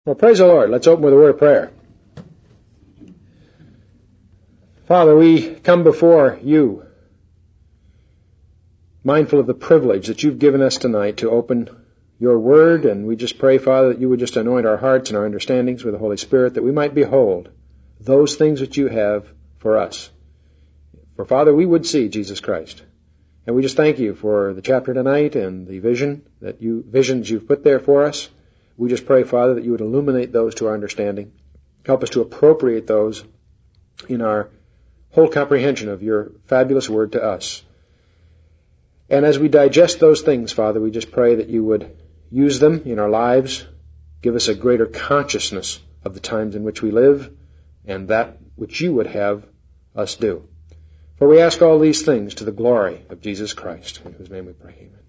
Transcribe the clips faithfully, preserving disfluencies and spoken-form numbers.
Well, praise the Lord. Let's open with a word of prayer. Father, we come before you, mindful of the privilege that you've given us tonight to open your word, and we just pray, Father, that you would just anoint our hearts and our understandings with the Holy Spirit, that we might behold those things that you have for us. For, Father, we would see Jesus Christ. And we just thank you for the chapter tonight and the vision that you visions you've put there for us. We just pray, Father, that you would illuminate those to our understanding. Help us to appropriate those in our whole comprehension of your fabulous word to us. And as we digest those things, Father, we just pray that you would use them in our lives, give us a greater consciousness of the times in which we live, and that which you would have us do. For we ask all these things to the glory of Jesus Christ, in whose name we pray. Amen.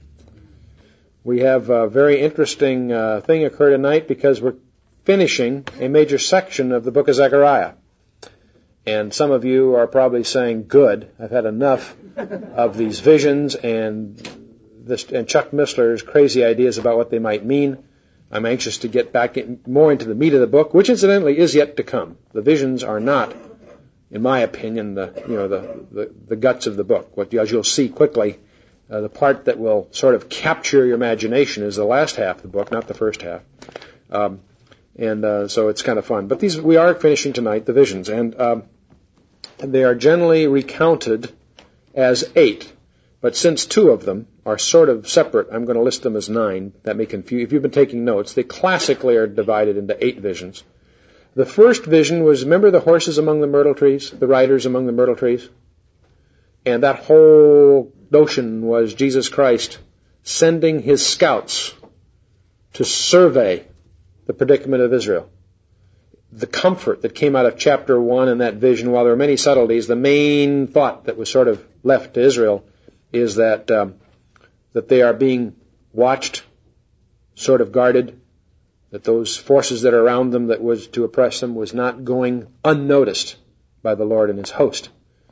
We have a very interesting uh, thing occur tonight because we're finishing a major section of the book of Zechariah. And some of you are probably saying, good, I've had enough of these visions and this and Chuck Missler's crazy ideas about what they might mean. I'm anxious to get back in, more into the meat of the book, which incidentally is yet to come. The visions are not, in my opinion, the you know the, the, the guts of the book. What as you'll see quickly, uh, the part that will sort of capture your imagination is the last half of the book, not the first half. Um, and uh, so it's kind of fun. But these we are finishing tonight, the visions, and um, they are generally recounted as eight. But since two of them are sort of separate, I'm going to list them as nine. That may confuse. If you've been taking notes, they classically are divided into eight visions. The first vision was, remember the horses among the myrtle trees, the riders among the myrtle trees? And that whole notion was Jesus Christ sending his scouts to survey the predicament of Israel. The comfort that came out of chapter one in that vision, while there were many subtleties, the main thought that was sort of left to Israel is that um, that they are being watched, sort of guarded, that those forces that are around them that was to oppress them was not going unnoticed by the Lord and his host.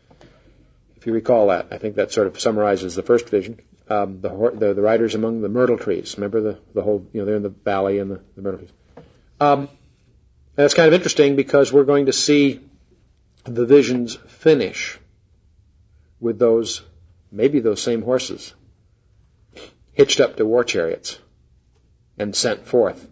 If you recall that, I think that sort of summarizes the first vision. Um, the, the the riders among the myrtle trees. Remember the, the whole, you know, they're in the valley and the, the myrtle trees. Um, and it's kind of interesting because we're going to see the visions finish with those, maybe those same horses, hitched up to war chariots and sent forth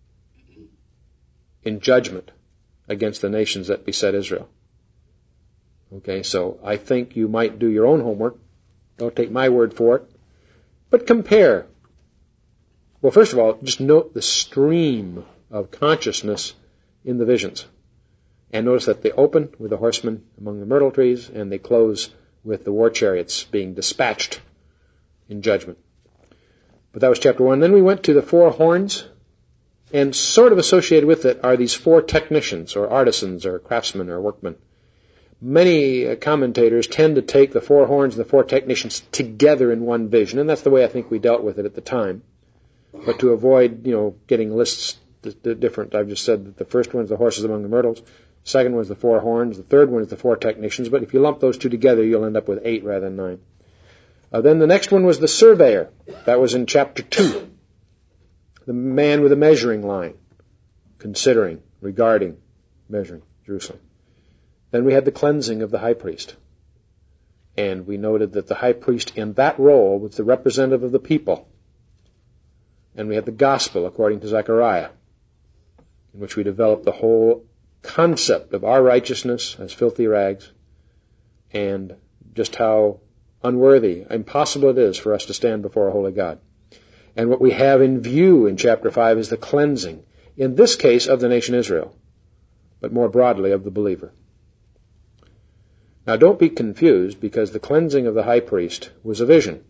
in judgment against the nations that beset Israel. Okay, so I think you might do your own homework. Don't take my word for it. But compare. Well, first of all, just note the stream of consciousness in the visions. And notice that they open with the horsemen among the myrtle trees, and they close with the war chariots being dispatched in judgment. But that was chapter one. Then we went to the four horns, and sort of associated with it are these four technicians, or artisans, or craftsmen, or workmen. Many commentators tend to take the four horns and the four technicians together in one vision, and that's the way I think we dealt with it at the time. But to avoid, you know, getting lists different, I've just said that the first one is the horses among the myrtles, the second one is the four horns, the third one is the four technicians, but if you lump those two together, you'll end up with eight rather than nine. Uh, then the next one was the surveyor. That was in chapter two. The man with a measuring line, considering, regarding, measuring Jerusalem. Then we had the cleansing of the high priest. And we noted that the high priest in that role was the representative of the people. And we had the gospel according to Zechariah, in which we developed the whole concept of our righteousness as filthy rags and just how unworthy, impossible it is for us to stand before a holy God. And what we have in view in chapter five is the cleansing, in this case of the nation Israel, but more broadly of the believer. Now don't be confused, because the cleansing of the high priest was a vision.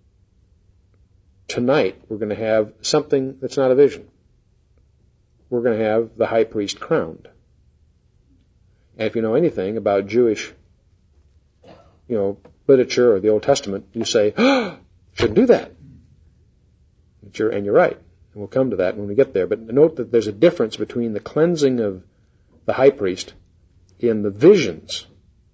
Tonight we're going to have something that's not a vision. We're going to have the high priest crowned. And if you know anything about Jewish, you know, literature or the Old Testament, you say, oh, shouldn't do that. But you're, and you're right. And we'll come to that when we get there. But note that there's a difference between the cleansing of the high priest in the visions,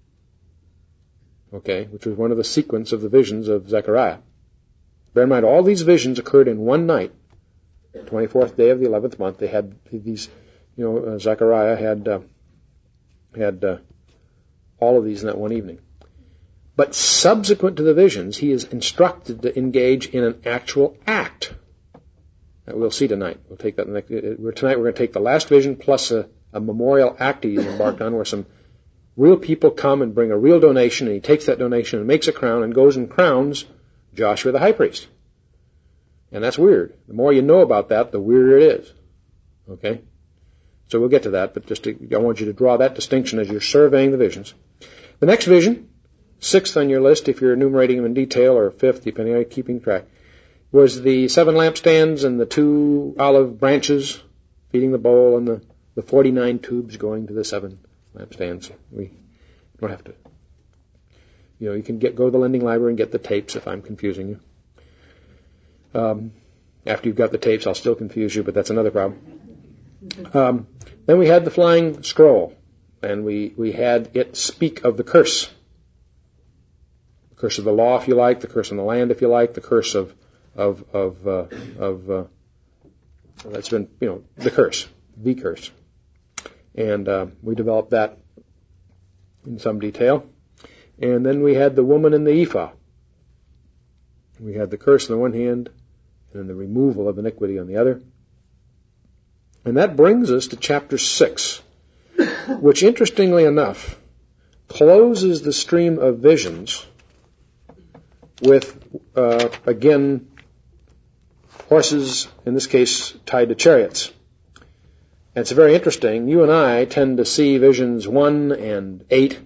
okay, which was one of the sequence of the visions of Zechariah. Bear in mind, all these visions occurred in one night, twenty-fourth day of the eleventh month. They had these, you know, uh, Zechariah had uh, had uh, all of these in that one evening. But subsequent to the visions, he is instructed to engage in an actual act. That we'll see tonight. We'll take that next, uh, tonight. We're going to take the last vision plus a, a memorial act he's embarked on, where some real people come and bring a real donation, and he takes that donation and makes a crown and goes and crowns Joshua the high priest. And that's weird. The more you know about that, the weirder it is. Okay? So we'll get to that, but just to, I want you to draw that distinction as you're surveying the visions. The next vision, sixth on your list if you're enumerating them in detail, or fifth, depending on how you're keeping track, was the seven lampstands and the two olive branches feeding the bowl and the, the forty-nine tubes going to the seven lampstands. We don't have to, you know, you can get go to the lending library and get the tapes if I'm confusing you. Um, after you've got the tapes, I'll still confuse you, but that's another problem. Um, then we had the flying scroll, and we, we had it speak of the curse. The curse of the law, if you like, the curse on the land, if you like, the curse of, of, of, uh, of, uh, that's been, you know, the curse, the curse. And, uh, we developed that in some detail. And then we had the woman in the ephah. We had the curse on the one hand, and then the removal of iniquity on the other. And that brings us to chapter six, which, interestingly enough, closes the stream of visions with, uh, again, horses, in this case, tied to chariots. And it's very interesting. You and I tend to see visions one and eight,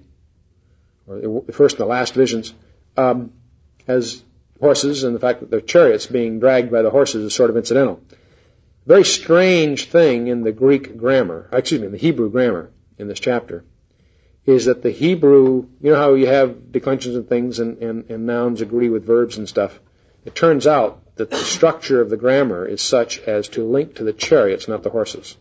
or the first and the last visions, um, as horses, and the fact that the chariots being dragged by the horses is sort of incidental. Very strange thing in the Greek grammar, excuse me, in the Hebrew grammar in this chapter, is that the Hebrew, you know how you have declensions and things and, and, and nouns agree with verbs and stuff? It turns out that the structure of the grammar is such as to link to the chariots, not the horses.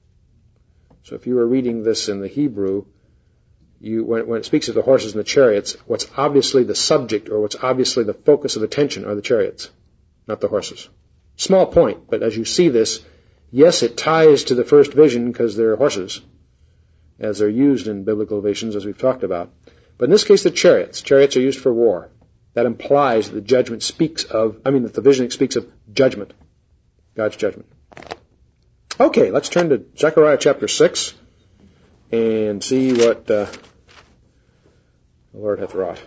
So if you were reading this in the Hebrew, you, when, when it speaks of the horses and the chariots, what's obviously the subject or what's obviously the focus of attention are the chariots, not the horses. Small point, but as you see this, yes, it ties to the first vision because they're horses, as they're used in biblical visions, as we've talked about. But in this case, the chariots. Chariots are used for war. That implies that the judgment speaks of, I mean, that the vision speaks of judgment, God's judgment. Okay, let's turn to Zechariah chapter six and see what uh, the Lord hath wrought.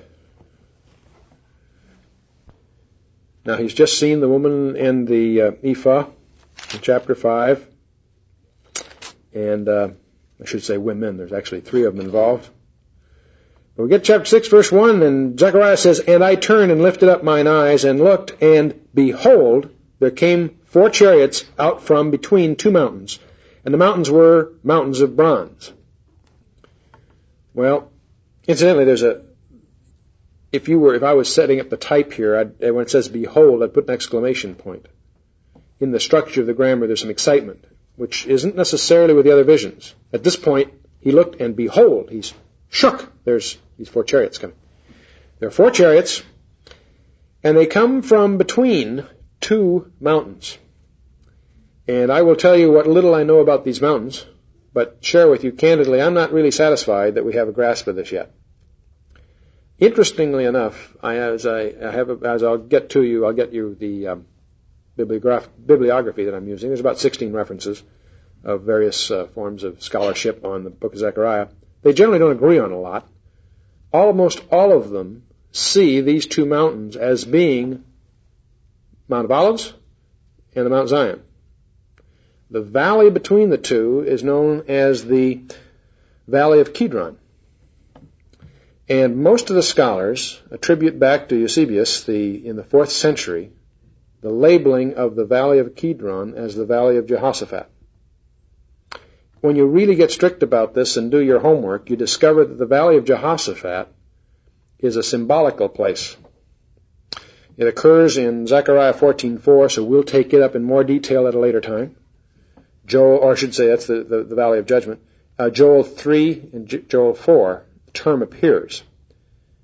Now, he's just seen the woman in the uh, ephah in chapter five. And uh, I should say women. There's actually three of them involved. But we get to chapter six, verse one, and Zechariah says, And I turned and lifted up mine eyes and looked, and behold, there came four chariots out from between two mountains. And the mountains were mountains of bronze. Well, incidentally, there's a, if you were, if I was setting up the type here, I'd, when it says behold, I'd put an exclamation point. In the structure of the grammar, there's some excitement, which isn't necessarily with the other visions. At this point, he looked, and behold, he's shook. There's these four chariots coming. There are four chariots, and they come from between two mountains. And I will tell you what little I know about these mountains, but share with you candidly, I'm not really satisfied that we have a grasp of this yet. Interestingly enough, I, as I, I have, a, as I'll get to you, I'll get you the um, bibliograph, bibliography that I'm using. There's about sixteen references of various uh, forms of scholarship on the book of Zechariah. They generally don't agree on a lot. Almost all of them see these two mountains as being Mount of Olives and the Mount Zion. The valley between the two is known as the Valley of Kidron. And most of the scholars attribute back to Eusebius, the, in the fourth century, the labeling of the Valley of Kidron as the Valley of Jehoshaphat. When you really get strict about this and do your homework, you discover that the Valley of Jehoshaphat is a symbolical place. It occurs in Zechariah fourteen four, so we'll take it up in more detail at a later time. Joel, or I should say that's the, the, the Valley of Judgment. Uh, Joel three and J- Joel four, the term appears.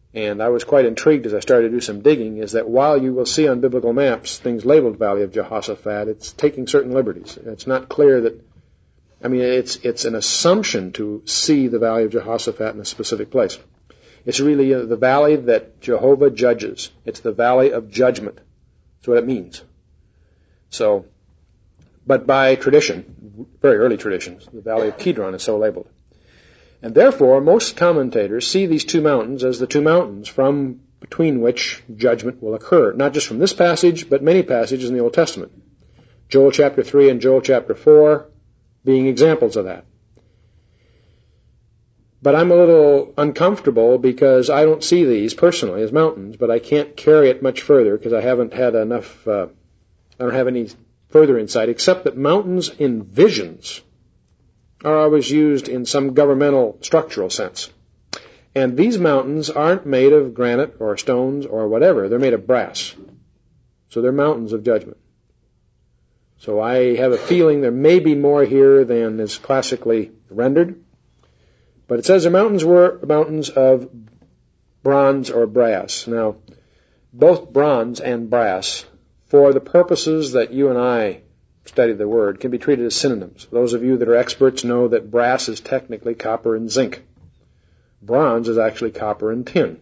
And I was quite intrigued as I started to do some digging, is that while you will see on biblical maps things labeled Valley of Jehoshaphat, it's taking certain liberties. It's not clear that, I mean, it's it's an assumption to see the Valley of Jehoshaphat in a specific place. It's really uh, the valley that Jehovah judges. It's the valley of judgment. That's what it means. So, but by tradition, very early traditions, the Valley of Kidron is so labeled. And therefore, most commentators see these two mountains as the two mountains from between which judgment will occur. Not just from this passage, but many passages in the Old Testament. Joel chapter three and Joel chapter four being examples of that. But I'm a little uncomfortable because I don't see these personally as mountains, but I can't carry it much further because I haven't had enough, uh, I don't have any further insight, except that mountains in visions are always used in some governmental structural sense. And these mountains aren't made of granite or stones or whatever. They're made of brass. So they're mountains of judgment. So I have a feeling there may be more here than is classically rendered. But it says the mountains were mountains of bronze or brass. Now, both bronze and brass, for the purposes that you and I study the word, can be treated as synonyms. Those of you that are experts know that brass is technically copper and zinc. Bronze is actually copper and tin.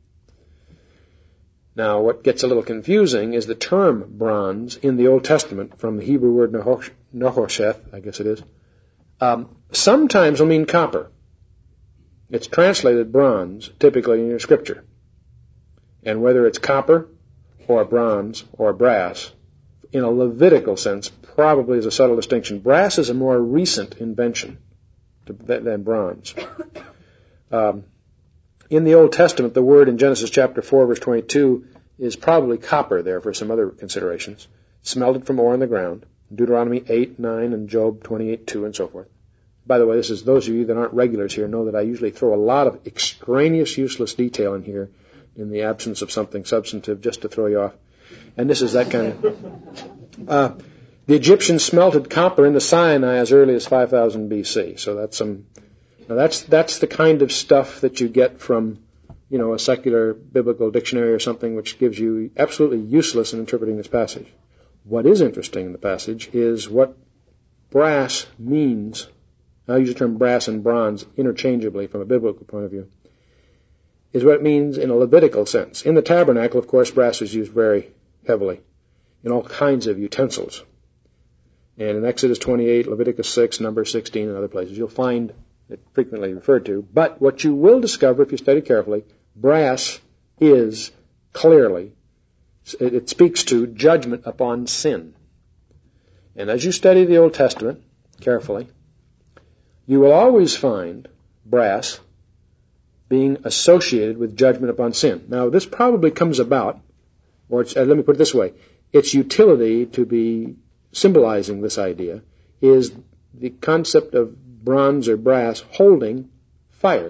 Now, what gets a little confusing is the term bronze in the Old Testament, from the Hebrew word nehosheth, I guess it is, um, sometimes will mean copper. It's translated bronze, typically in your scripture. And whether it's copper or bronze or brass, in a Levitical sense, probably is a subtle distinction. Brass is a more recent invention than bronze. Um, in the Old Testament, the word in Genesis chapter four, verse twenty-two, is probably copper there for some other considerations. Smelted from ore in the ground. Deuteronomy eight, nine, and Job twenty-eight, two, and so forth. By the way, this is those of you that aren't regulars here know that I usually throw a lot of extraneous, useless detail in here in the absence of something substantive just to throw you off. And this is that kind of... Uh, the Egyptians smelted copper into Sinai as early as five thousand B C. So that's some... Now that's that's the kind of stuff that you get from, you know, a secular biblical dictionary or something, which gives you absolutely useless in interpreting this passage. What is interesting in the passage is what brass means. I use the term brass and bronze interchangeably from a biblical point of view, is what it means in a Levitical sense. In the tabernacle, of course, brass is used very heavily in all kinds of utensils. And in Exodus twenty-eight, Leviticus six, Numbers sixteen, and other places, you'll find it frequently referred to. But what you will discover if you study carefully, brass is clearly, it, it speaks to judgment upon sin. And as you study the Old Testament carefully, you will always find brass being associated with judgment upon sin. Now, this probably comes about, or it's, uh, let me put it this way, its utility to be symbolizing this idea is the concept of bronze or brass holding fire.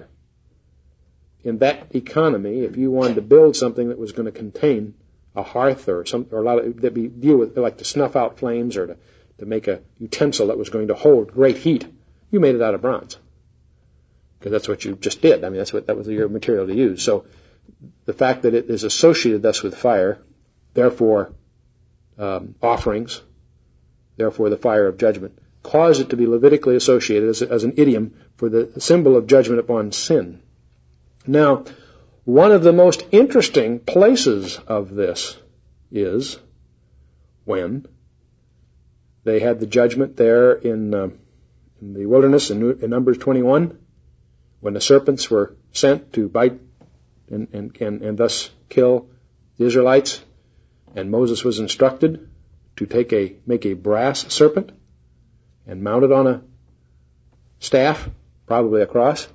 In that economy, if you wanted to build something that was going to contain a hearth or some, or a lot of that be deal with, like to snuff out flames or to, to make a utensil that was going to hold great heat, you made it out of bronze. Because that's what you just did. I mean, that's what that was your material to use. So the fact that it is associated thus with fire, therefore um, offerings, therefore the fire of judgment, caused it to be Levitically associated as, as an idiom for the symbol of judgment upon sin. Now, one of the most interesting places of this is when they had the judgment there in, uh, in the wilderness in, in Numbers twenty-one, when the serpents were sent to bite and, and, and, and thus kill the Israelites, and Moses was instructed to take a make a brass serpent and mount it on a staff, probably a cross,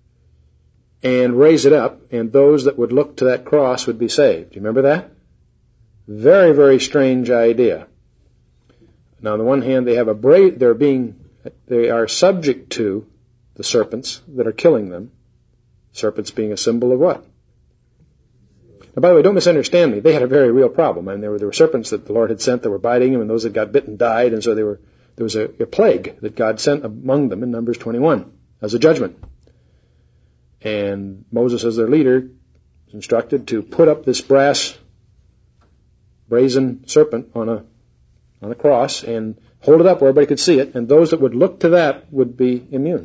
and raise it up, and those that would look to that cross would be saved. Do you remember that? Very, very strange idea. Now, on the one hand, they have a brave, they're being, they are subject to the serpents that are killing them. Serpents being a symbol of what? Now, by the way, don't misunderstand me. They had a very real problem. I mean, there were, there were serpents that the Lord had sent that were biting them, and those that got bitten died, and so they were, there was a, a plague that God sent among them in Numbers twenty-one as a judgment. And Moses, as their leader, was instructed to put up this brass brazen serpent on a on a cross and hold it up where everybody could see it, and those that would look to that would be immune.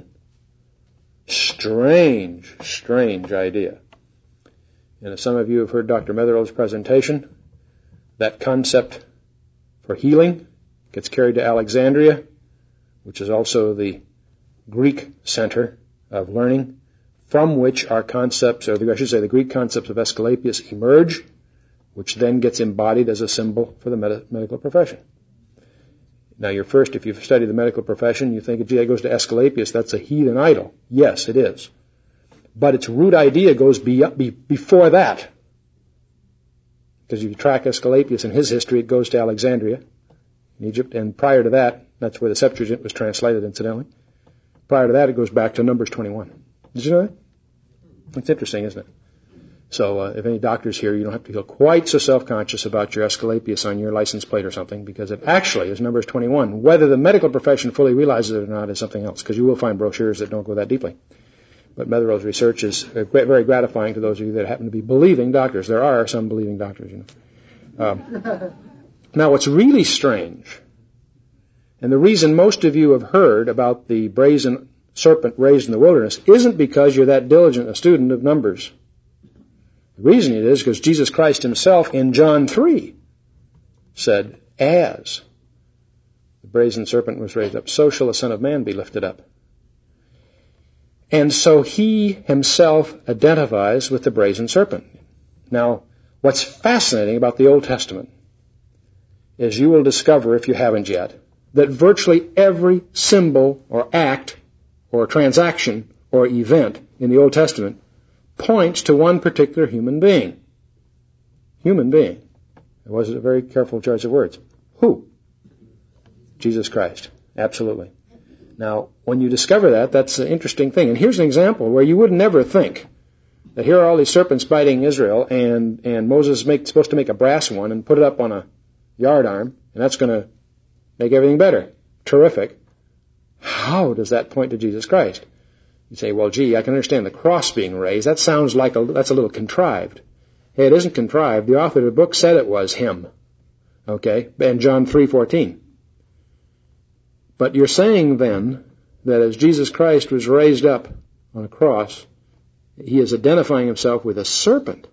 Strange, strange idea. And if some of you have heard Doctor Metherell's presentation, that concept for healing gets carried to Alexandria, which is also the Greek center of learning, from which our concepts, or I should say the Greek concepts of Asclepius emerge, which then gets embodied as a symbol for the med- medical profession. Now, you're first, if you've studied the medical profession, you think, gee, that goes to Asclepius, that's a heathen idol. Yes, it is. But its root idea goes be, be, before that. Because if you track Asclepius in his history, it goes to Alexandria in Egypt, and prior to that, that's where the Septuagint was translated, incidentally. Prior to that, it goes back to Numbers twenty-one. Did you know that? It's interesting, isn't it? So uh, if any doctors here, you don't have to feel quite so self-conscious about your Asclepius on your license plate or something, because it actually is Numbers twenty-one. Whether the medical profession fully realizes it or not is something else, because you will find brochures that don't go that deeply. But Metherell's research is very gratifying to those of you that happen to be believing doctors. There are some believing doctors, you know. Um, now, what's really strange, and the reason most of you have heard about the brazen serpent raised in the wilderness isn't because you're that diligent a student of Numbers. The reason it is because Jesus Christ himself in John three said, as the brazen serpent was raised up, so shall the Son of Man be lifted up. And so he himself identifies with the brazen serpent. Now, what's fascinating about the Old Testament is you will discover, if you haven't yet, that virtually every symbol or act or transaction or event in the Old Testament points to one particular human being. Human being. It was a very careful choice of words. Who? Jesus Christ. Absolutely. Now, when you discover that, that's an interesting thing. And here's an example where you would never think that here are all these serpents biting Israel, and, and Moses is supposed to make a brass one and put it up on a yard arm, and that's going to make everything better. Terrific. How does that point to Jesus Christ? You say, well, gee, I can understand the cross being raised. That sounds like a, that's a little contrived. Hey, it isn't contrived. The author of the book said it was him. Okay? And John three fourteen. But you're saying then that as Jesus Christ was raised up on a cross, he is identifying himself with a serpent.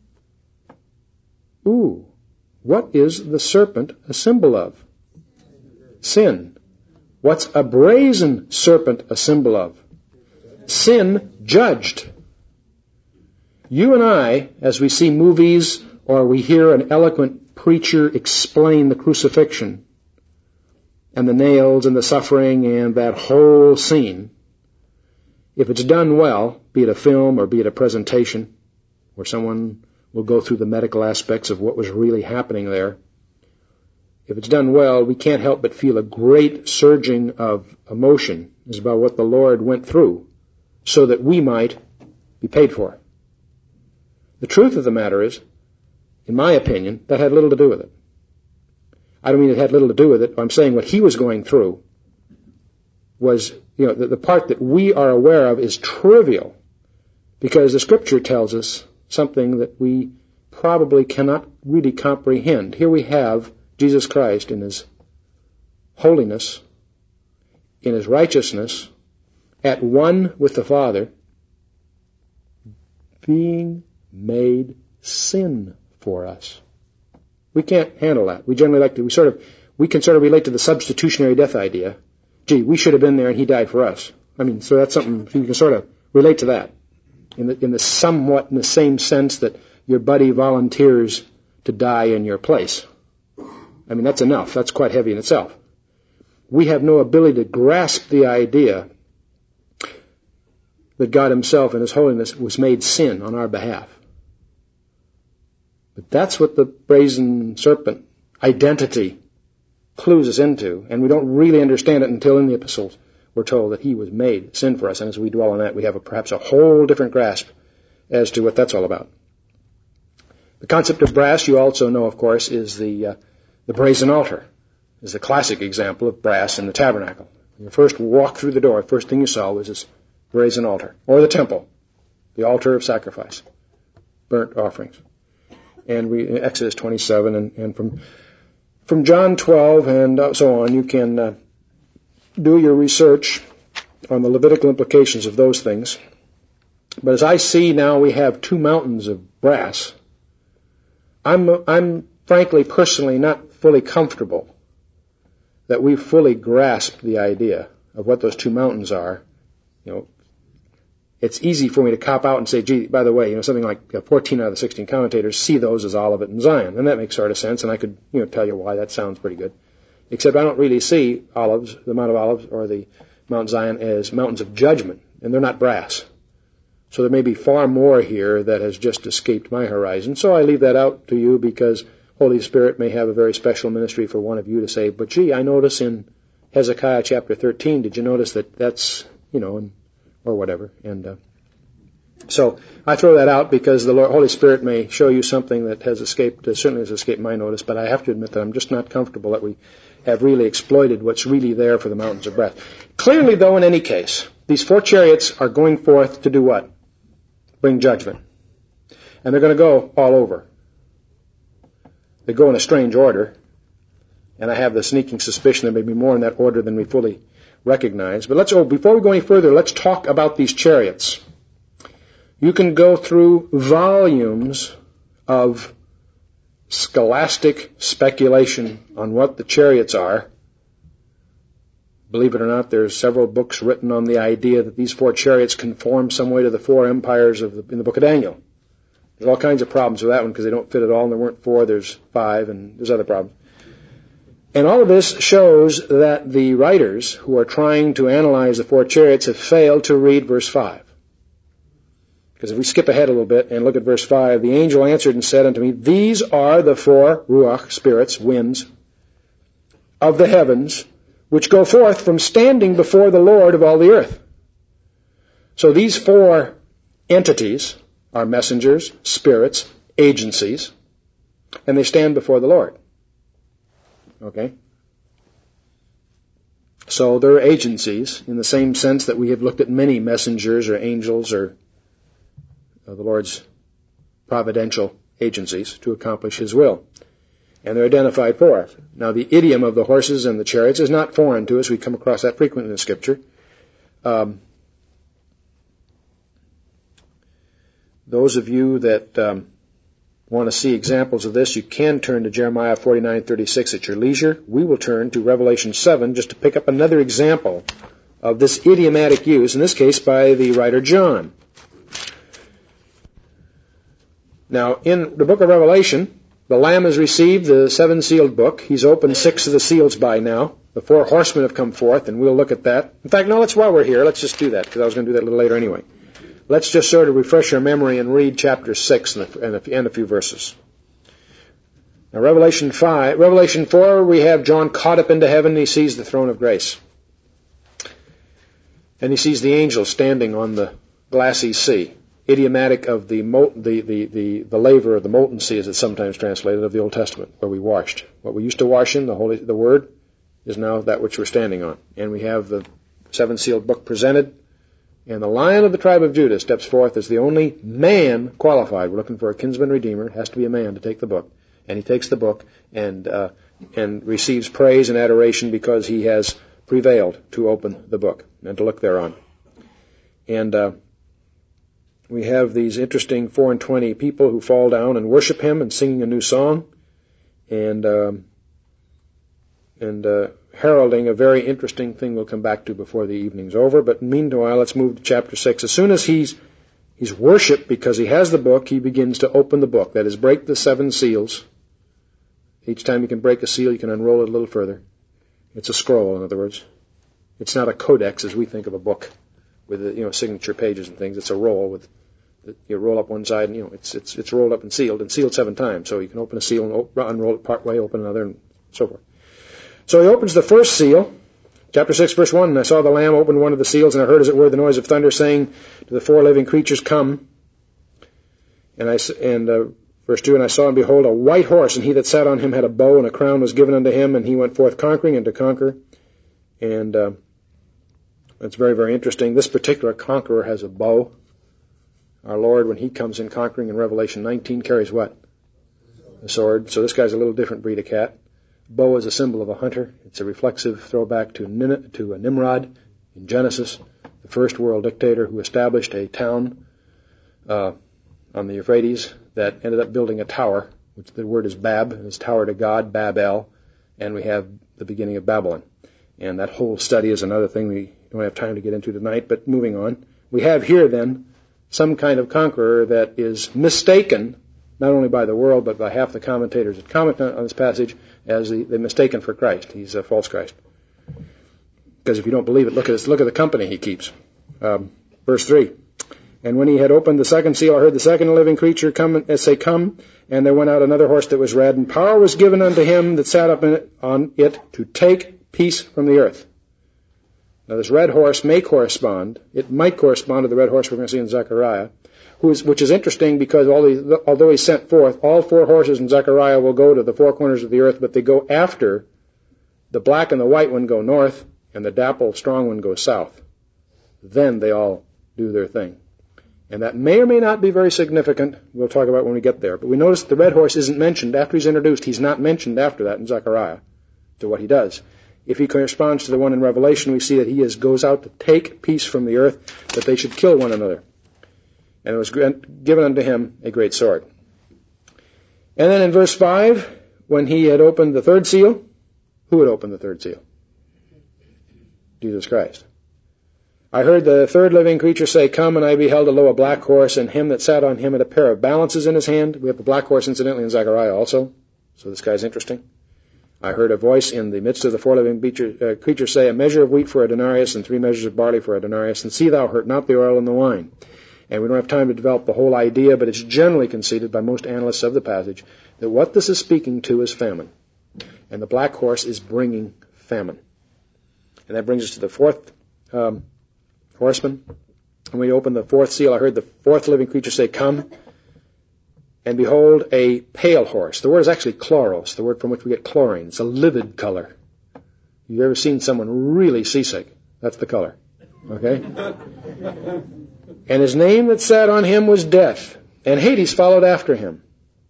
Ooh, what is the serpent a symbol of? Sin. What's a brazen serpent a symbol of? Sin judged. You and I, as we see movies or we hear an eloquent preacher explain the crucifixion and the nails and the suffering and that whole scene, if it's done well, be it a film or be it a presentation where someone will go through the medical aspects of what was really happening there, if it's done well, we can't help but feel a great surging of emotion is about what the Lord went through so that we might be paid for. The truth of the matter is, in my opinion, that had little to do with it. I don't mean it had little to do with it. I'm saying what he was going through was, you know, the, the part that we are aware of is trivial because the Scripture tells us something that we probably cannot really comprehend. Here we have Jesus Christ in his holiness, in his righteousness, at one with the Father, being made sin for us. We can't handle that. We generally like to, we sort of, we can sort of relate to the substitutionary death idea. Gee, we should have been there and he died for us. I mean, so that's something, you can sort of relate to that. In the, in the somewhat, in the same sense that your buddy volunteers to die in your place. I mean, that's enough. That's quite heavy in itself. We have no ability to grasp the idea that God himself in his holiness was made sin on our behalf. But that's what the brazen serpent identity clues us into, and we don't really understand it until in the epistles we're told that he was made sin for us, and as we dwell on that, we have a, perhaps a whole different grasp as to what that's all about. The concept of brass, you also know, of course, is the uh, the brazen altar, is the classic example of brass in the tabernacle. When you first walked through the door, the first thing you saw was this brazen altar, or the temple, the altar of sacrifice. burnt offerings. And we Exodus twenty-seven, and, and from from John twelve and uh, so on, you can uh, do your research on the Levitical implications of those things. But as I see now, we have two mountains of brass. I'm I'm frankly, personally, not fully comfortable that we've fully grasped the idea of what those two mountains are. You know, it's easy for me to cop out and say, gee, by the way, you know, something like fourteen out of the sixteen commentators see those as Olivet and Zion. And that makes sort of sense, and I could, you know, tell you why that sounds pretty good. Except I don't really see Olives, the Mount of Olives, or the Mount Zion as mountains of judgment, and they're not brass. So there may be far more here that has just escaped my horizon. So I leave that out to you because Holy Spirit may have a very special ministry for one of you to say, but gee, I notice in Hezekiah chapter thirteen, did you notice that that's, you know, and or whatever. And uh, so I throw that out because the Lord, Holy Spirit may show you something that has escaped, uh, certainly has escaped my notice, but I have to admit that I'm just not comfortable that we have really exploited what's really there for the mountains of brass. Clearly, though, in any case, these four chariots are going forth to do what? Bring judgment. And they're going to go all over. They go in a strange order, and I have the sneaking suspicion there may be more in that order than we fully recognize. But let's, oh, before we go any further, let's talk about these chariots. You can go through volumes of scholastic speculation on what the chariots are. Believe it or not, there's several books written on the idea that these four chariots conform some way to the four empires of the, in the book of Daniel. There's all kinds of problems with that one because they don't fit at all, and there weren't four, there's five, and there's other problems. And all of this shows that the writers who are trying to analyze the four chariots have failed to read verse five. Because if we skip ahead a little bit and look at verse five, the angel answered and said unto me, these are the four ruach, spirits, winds, of the heavens, which go forth from standing before the Lord of all the earth. So these four entities are messengers, spirits, agencies, and they stand before the Lord. Okay? So they're agencies in the same sense that we have looked at many messengers or angels or uh, the Lord's providential agencies to accomplish His will. And they're identified for us. Now, the idiom of the horses and the chariots is not foreign to us. We come across that frequently in the Scripture. Um, those of you that um, want to see examples of this, you can turn to Jeremiah forty-nine thirty-six at your leisure. We will turn to Revelation seven just to pick up another example of this idiomatic use, in this case by the writer John. Now, in the book of Revelation, the Lamb has received the seven-sealed book. He's opened six of the seals by now. The four horsemen have come forth, and we'll look at that. In fact, no, let's, while we're here, let's just do that, because I was going to do that a little later anyway. Let's just sort of refresh our memory and read chapter six and a, and a, and a few verses. Now, Revelation five, Revelation four, we have John caught up into heaven, and he sees the throne of grace. And he sees the angel standing on the glassy sea. Idiomatic of the, molten, the, the, the, the laver of the molten sea, as it's sometimes translated, of the Old Testament, where we washed. What we used to wash in, the Holy, the Word, is now that which we're standing on. And we have the seven-sealed book presented, and the Lion of the tribe of Judah steps forth as the only man qualified. We're looking for a kinsman redeemer. It has to be a man to take the book. And he takes the book and, uh, and receives praise and adoration because he has prevailed to open the book and to look thereon. And, uh, we have these interesting four and twenty people who fall down and worship him and singing a new song and um, and uh, heralding a very interesting thing we'll come back to before the evening's over. But meanwhile, let's move to chapter six. As soon as he's he's worshipped because he has the book, he begins to open the book. That is, break the seven seals. Each time you can break a seal, you can unroll it a little further. It's a scroll, in other words. It's not a codex as we think of a book with, you know, signature pages and things. It's a roll with, you roll up one side and, you know, it's, it's, it's rolled up and sealed and sealed seven times. So you can open a seal and op- unroll it part way, open another, and so forth. So he opens the first seal, chapter six, verse one, and I saw the Lamb open one of the seals, and I heard as it were the noise of thunder, saying to the four living creatures, come. And I, and, uh, verse two, and I saw and behold a white horse, and he that sat on him had a bow, and a crown was given unto him, and he went forth conquering and to conquer. And, uh, it's very, very interesting. This particular conqueror has a bow. Our Lord, when he comes in conquering in Revelation nineteen, carries what? A sword. So this guy's a little different breed of cat. Bow is a symbol of a hunter. It's a reflexive throwback to, Nin- to a Nimrod in Genesis, the first world dictator who established a town uh, on the Euphrates that ended up building a tower, which the word is Bab, and it's tower to God, Babel, and we have the beginning of Babylon. And that whole study is another thing we don't have time to get into tonight, but moving on. We have here then some kind of conqueror that is mistaken, not only by the world, but by half the commentators that comment on this passage, as the, the mistaken for Christ. He's a false Christ. Because if you don't believe it, look at this, look at the company he keeps. Um, verse three. And when he had opened the second seal, I heard the second living creature come and say, Come, and there went out another horse that was red, and power was given unto him that sat up in it, on it to take peace from the earth. Now this red horse may correspond, it might correspond to the red horse we're going to see in Zechariah, who is, which is interesting because all these, although he's sent forth, all four horses in Zechariah will go to the four corners of the earth, but they go after. The black and the white one go north, and the dapple strong one goes south. Then they all do their thing. And that may or may not be very significant. We'll talk about when we get there. But we notice the red horse isn't mentioned after he's introduced. He's not mentioned after that in Zechariah to what he does. If he corresponds to the one in Revelation, we see that he is, goes out to take peace from the earth, that they should kill one another. And it was given unto him a great sword. And then in verse five, when he had opened the third seal, who had opened the third seal? Jesus Christ. I heard the third living creature say, Come, and I beheld a lo, a black horse, and him that sat on him had a pair of balances in his hand. We have the black horse, incidentally, in Zechariah also. So this guy's interesting. I heard a voice in the midst of the four living creatures say, A measure of wheat for a denarius, and three measures of barley for a denarius, and see thou hurt not the oil and the wine. And we don't have time to develop the whole idea, but it's generally conceded by most analysts of the passage that what this is speaking to is famine. And the black horse is bringing famine. And that brings us to the fourth um, horseman. When we opened the fourth seal, I heard the fourth living creature say, Come, and behold, a pale horse. The word is actually chloros, the word from which we get chlorine. It's a livid color. You've ever seen someone really seasick? That's the color. Okay? And his name that sat on him was Death, and Hades followed after him.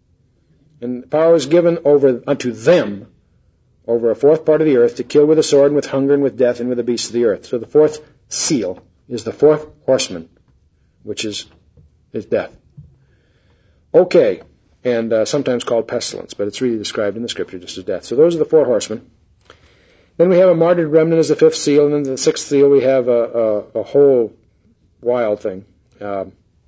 And power was given over unto them over a fourth part of the earth to kill with a sword and with hunger and with death and with the beasts of the earth. So the fourth seal is the fourth horseman, which is, is death. Okay, and uh, sometimes called pestilence, but it's really described in the Scripture just as death. So those are the four horsemen. Then we have a martyred remnant as the fifth seal, and then the sixth seal we have a, a, a whole wild thing, uh,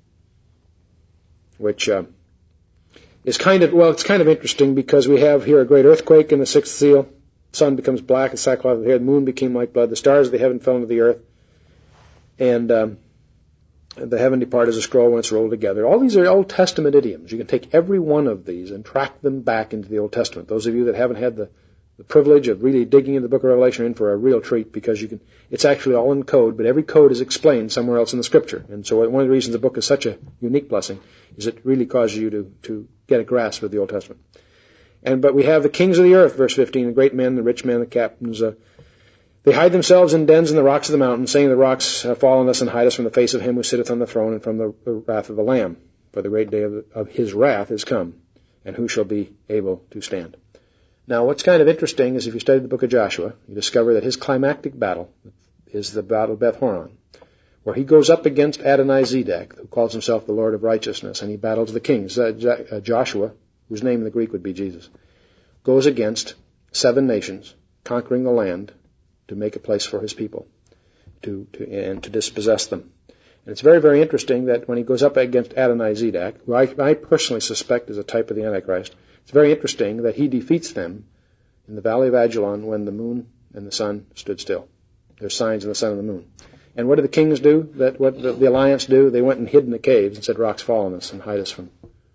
which uh, is kind of, well, it's kind of interesting because we have here a great earthquake in the sixth seal. The sun becomes black and sackcloth of the hair. The moon became like blood. The stars of the heaven fell into the earth. And um, the heaven departed as a scroll when it's rolled together. All these are Old Testament idioms. You can take every one of these and track them back into the Old Testament. Those of you that haven't had the, the privilege of really digging into the book of Revelation are in for a real treat because you can, it's actually all in code, but every code is explained somewhere else in the Scripture. And so one of the reasons the book is such a unique blessing is it really causes you to, to get a grasp of the Old Testament. And but we have the kings of the earth, verse fifteen, the great men, the rich men, the captains. Uh, they hide themselves in dens in the rocks of the mountain, saying, The rocks have fallen us and hide us from the face of him who sitteth on the throne and from the, the wrath of the Lamb. For the great day of, the, of his wrath is come, and who shall be able to stand? Now, what's kind of interesting is if you study the book of Joshua, you discover that his climactic battle is the battle of Beth Horon, where he goes up against Adonai-Zedek, who calls himself the Lord of Righteousness, and he battles the kings. Uh, uh, Joshua, whose name in the Greek would be Jesus, goes against seven nations, conquering the land to make a place for his people, to, to and to dispossess them. And it's very, very interesting that when he goes up against Adonai-Zedek, who I, I personally suspect is a type of the Antichrist, it's very interesting that he defeats them in the valley of Ajalon when the moon and the sun stood still. There's signs in the sun and the moon. And what did the kings do? That what the, the alliance do? They went and hid in the caves and said, Rocks fall on us and hide us from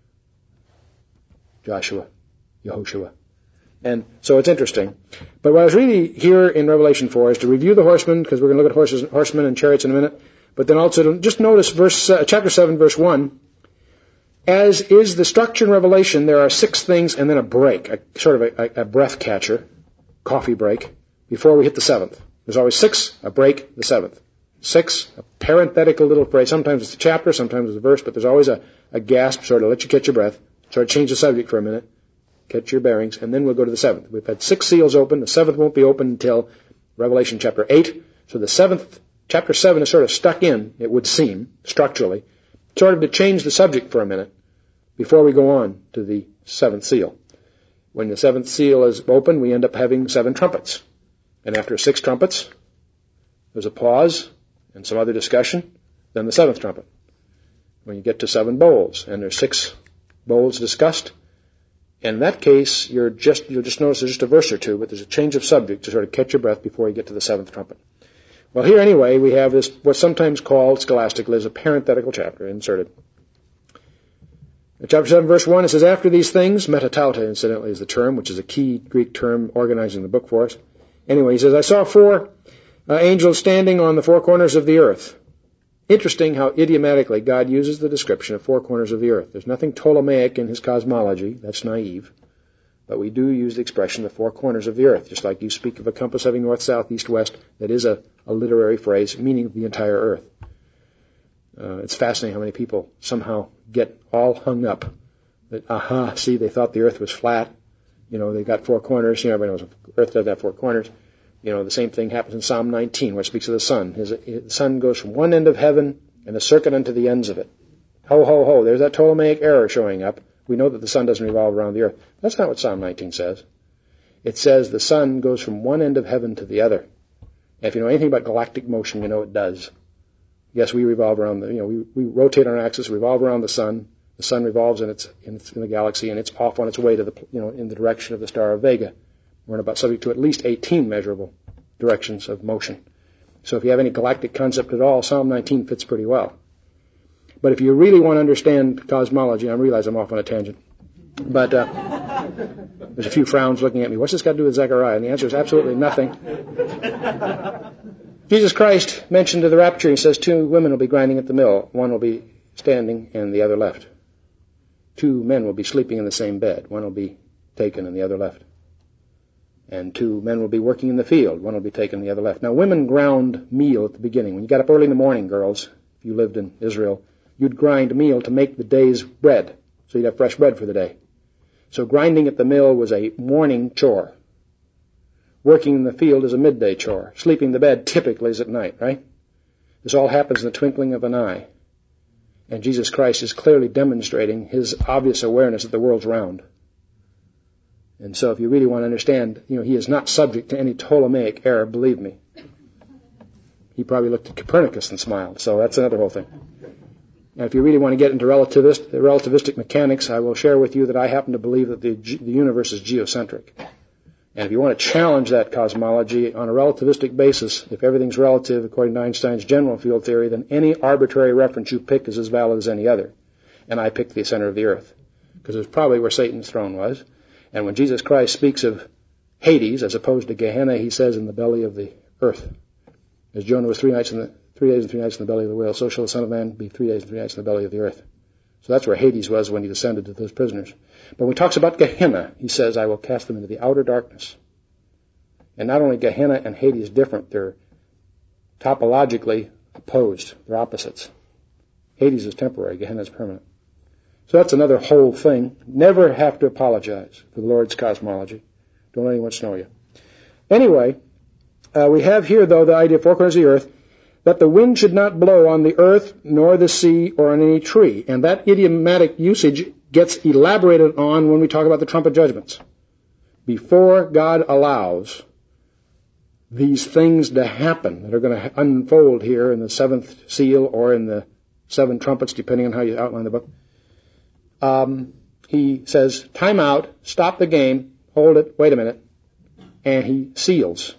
Joshua, Yehoshua. And so it's interesting. But what I was really here in Revelation four is to review the horsemen, because we're going to look at horses, horsemen and chariots in a minute. But then also to just notice verse, uh, chapter seven, verse one. As is the structure in Revelation, there are six things and then a break, a sort of a, a breath catcher, coffee break, before we hit the seventh. There's always six, a break, the seventh. six, a parenthetical little phrase. Sometimes it's a chapter, sometimes it's a verse, but there's always a, a gasp, sort of let you catch your breath, sort of change the subject for a minute, catch your bearings, and then we'll go to the seventh. We've had six seals open. The seventh won't be open until Revelation chapter eight. So the seventh, chapter seven is sort of stuck in, it would seem, structurally, sort of to change the subject for a minute before we go on to the seventh seal. When the seventh seal is open, we end up having seven trumpets. And after six trumpets, there's a pause and some other discussion, then the seventh trumpet. When you get to seven bowls, and there's six bowls discussed, in that case, you're just, you'll just notice there's just a verse or two, but there's a change of subject to sort of catch your breath before you get to the seventh trumpet. Well, here anyway, we have this, what's sometimes called scholastically as a parenthetical chapter inserted. In chapter seven, verse one, it says, after these things, metatauta, incidentally, is the term, which is a key Greek term organizing the book for us. Anyway, he says, I saw four uh, angels standing on the four corners of the earth. Interesting how idiomatically God uses the description of four corners of the earth. There's nothing Ptolemaic in his cosmology. That's naive. But we do use the expression the four corners of the earth, just like you speak of a compass having north, south, east, west. That is a, a literary phrase meaning the entire earth. Uh, it's fascinating how many people somehow get all hung up that, aha, see, they thought the earth was flat. You know, they got four corners. You know, everybody knows the earth does have four corners. You know, the same thing happens in Psalm nineteen, where it speaks of the sun. His, his, the sun goes from one end of heaven and the circuit unto the ends of it. Ho, ho, ho. There's that Ptolemaic error showing up. We know that the sun doesn't revolve around the earth. That's not what Psalm nineteen says. It says the sun goes from one end of heaven to the other. And if you know anything about galactic motion, you know it does. Yes, we revolve around the, you know, we, we rotate on an axis, revolve around the sun. The sun revolves in its, in its in the galaxy, and it's off on its way to the, you know, in the direction of the star of Vega. We're about subject to at least eighteen measurable directions of motion. So if you have any galactic concept at all, Psalm nineteen fits pretty well. But if you really want to understand cosmology, I realize I'm off on a tangent, but uh, there's a few frowns looking at me. What's this got to do with Zechariah? And the answer is absolutely nothing. Jesus Christ mentioned to the rapture, he says, two women will be grinding at the mill. One will be standing and the other left. Two men will be sleeping in the same bed. One will be taken and the other left. And two men will be working in the field. One will be taken and the other left. Now, women ground meal at the beginning. When you got up early in the morning, girls, if you lived in Israel, you'd grind meal to make the day's bread. So you'd have fresh bread for the day. So grinding at the mill was a morning chore. Working in the field is a midday chore. Sleeping in the bed typically is at night, right? This all happens in the twinkling of an eye. And Jesus Christ is clearly demonstrating his obvious awareness that the world's round. And so if you really want to understand, you know, he is not subject to any Ptolemaic error, believe me. He probably looked at Copernicus and smiled, so that's another whole thing. Now, if you really want to get into relativist, relativistic mechanics, I will share with you that I happen to believe that the, the universe is geocentric. And if you want to challenge that cosmology on a relativistic basis, if everything's relative according to Einstein's general field theory, then any arbitrary reference you pick is as valid as any other. And I picked the center of the earth, because it's probably where Satan's throne was. And when Jesus Christ speaks of Hades, as opposed to Gehenna, he says in the belly of the earth. As Jonah was three nights in the, three days and three nights in the belly of the whale, so shall the Son of Man be three days and three nights in the belly of the earth. So that's where Hades was when he descended to those prisoners. But when he talks about Gehenna, he says, I will cast them into the outer darkness. And not only Gehenna and Hades different, they're topologically opposed. They're opposites. Hades is temporary, Gehenna is permanent. So that's another whole thing. Never have to apologize for the Lord's cosmology. Don't let anyone snow you. Anyway, uh, we have here, though, the idea of four corners of the earth, that the wind should not blow on the earth, nor the sea, or on any tree. And that idiomatic usage gets elaborated on when we talk about the trumpet judgments. Before God allows these things to happen that are going to unfold here in the seventh seal or in the seven trumpets, depending on how you outline the book, um, he says, time out, stop the game, hold it, wait a minute, and he seals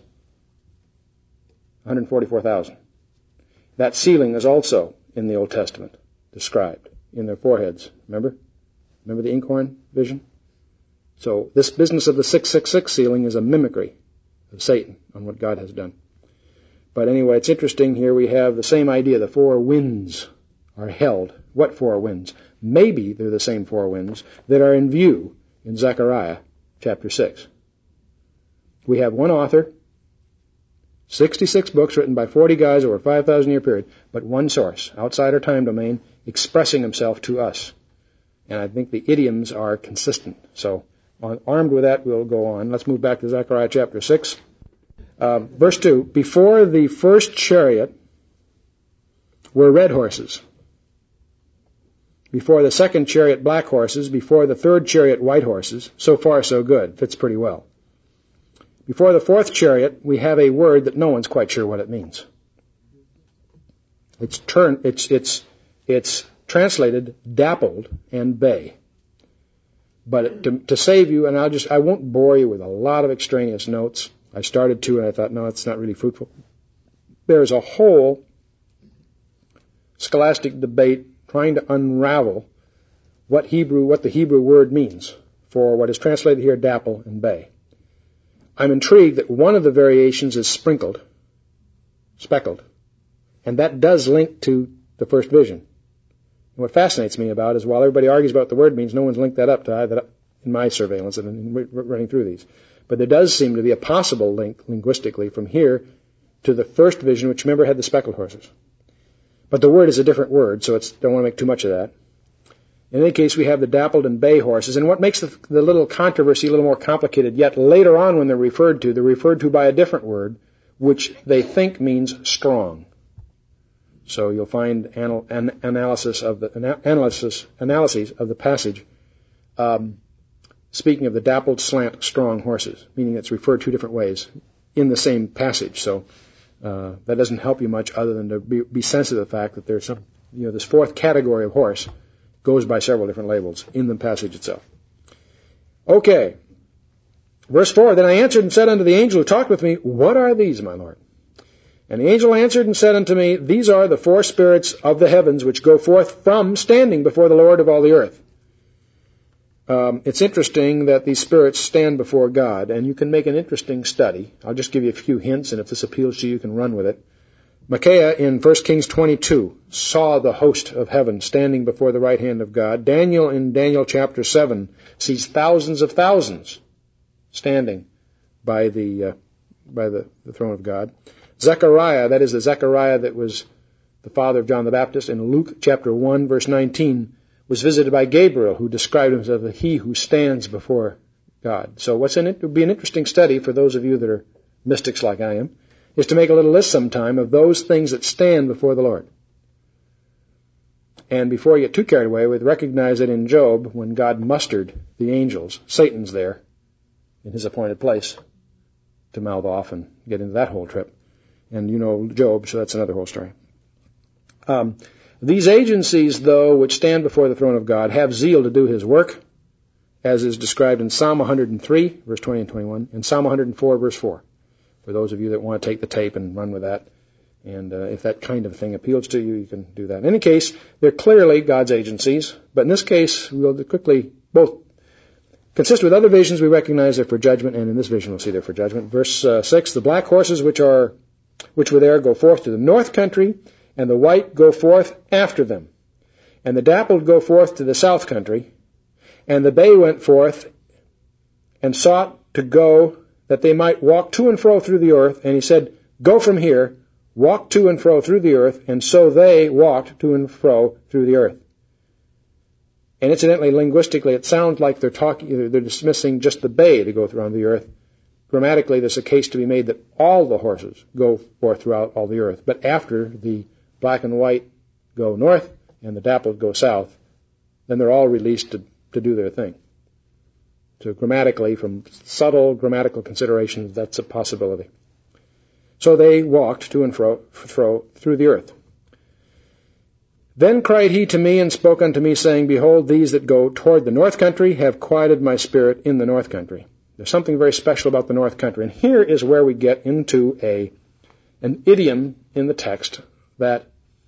one hundred forty-four thousand. That sealing is also in the Old Testament described in their foreheads. Remember? Remember the inkhorn vision? So this business of the six six six sealing is a mimicry of Satan on what God has done. But anyway, it's interesting here we have the same idea. The four winds are held. What four winds? Maybe they're the same four winds that are in view in Zechariah chapter six. We have one author, sixty-six books written by forty guys over a five thousand year period, but one source, outside our time domain, expressing himself to us. And I think the idioms are consistent. So, on, armed with that, we'll go on. Let's move back to Zechariah chapter six. Uh, verse two, before the first chariot were red horses. Before the second chariot, black horses. Before the third chariot, white horses. So far, so good. Fits pretty well. Before the fourth chariot, we have a word that no one's quite sure what it means. It's turn, it's, it's, it's translated dappled and bay. But to, to save you, and I'll just, I won't bore you with a lot of extraneous notes. I started to, and I thought, no, it's not really fruitful. There's a whole scholastic debate trying to unravel what Hebrew, what the Hebrew word means for what is translated here, dapple and bay. I'm intrigued that one of the variations is sprinkled, speckled, and that does link to the first vision. And what fascinates me about is while everybody argues about what the word means, no one's linked that up to either in my surveillance and in running through these. But there does seem to be a possible link linguistically from here to the first vision, which remember had the speckled horses. But the word is a different word, so it's, don't want to make too much of that. In any case, we have the dappled and bay horses, and what makes the, the little controversy a little more complicated yet, later on when they're referred to, they're referred to by a different word, which they think means strong. So you'll find anal, an analysis of the ana, analysis analyses of the passage um, speaking of the dappled, slant, strong horses, meaning it's referred two different ways in the same passage. So uh, that doesn't help you much other than to be, be sensitive to the fact that there's some, you know, this fourth category of horse goes by several different labels in the passage itself. Okay. Verse four, then I answered and said unto the angel who talked with me, what are these, my Lord? And the angel answered and said unto me, these are the four spirits of the heavens which go forth from standing before the Lord of all the earth. Um, it's interesting that these spirits stand before God, and you can make an interesting study. I'll just give you a few hints, and if this appeals to you, you can run with it. Micaiah in First Kings twenty-two saw the host of heaven standing before the right hand of God. Daniel in Daniel chapter seven sees thousands of thousands standing by the uh, by the, the throne of God. Zechariah, that is the Zechariah that was the father of John the Baptist, in Luke chapter one, verse nineteen, was visited by Gabriel, who described himself as he who stands before God. So what's in it? It would be an interesting study for those of you that are mystics like I am, is to make a little list sometime of those things that stand before the Lord. And before you get too carried away with, recognize that in Job, when God mustered the angels, Satan's there in his appointed place to mouth off and get into that whole trip. And you know Job, so that's another whole story. Um, these agencies, though, which stand before the throne of God, have zeal to do his work, as is described in Psalm one hundred three, verse twenty and twenty-one, and Psalm one hundred four, verse four. For those of you that want to take the tape and run with that. And uh, if that kind of thing appeals to you, you can do that. In any case, they're clearly God's agencies. But in this case, we'll quickly both consist with other visions. We recognize they're for judgment, and in this vision we'll see they're for judgment. Verse uh, six, the black horses which are which were there go forth to the north country, and the white go forth after them. And the dappled go forth to the south country, and the bay went forth and sought to go that they might walk to and fro through the earth. And he said, go from here, walk to and fro through the earth. And so they walked to and fro through the earth. And incidentally, linguistically, it sounds like they're talking, they're dismissing just the bay to go around the earth. Grammatically, there's a case to be made that all the horses go forth throughout all the earth. But after the black and white go north and the dappled go south, then they're all released to, to do their thing. So grammatically, from subtle grammatical considerations, that's a possibility. So they walked to and fro, fro through the earth. Then cried he to me and spoke unto me, saying, behold, these that go toward the north country have quieted my spirit in the north country. There's something very special about the north country. And here is where we get into a an idiom in the text that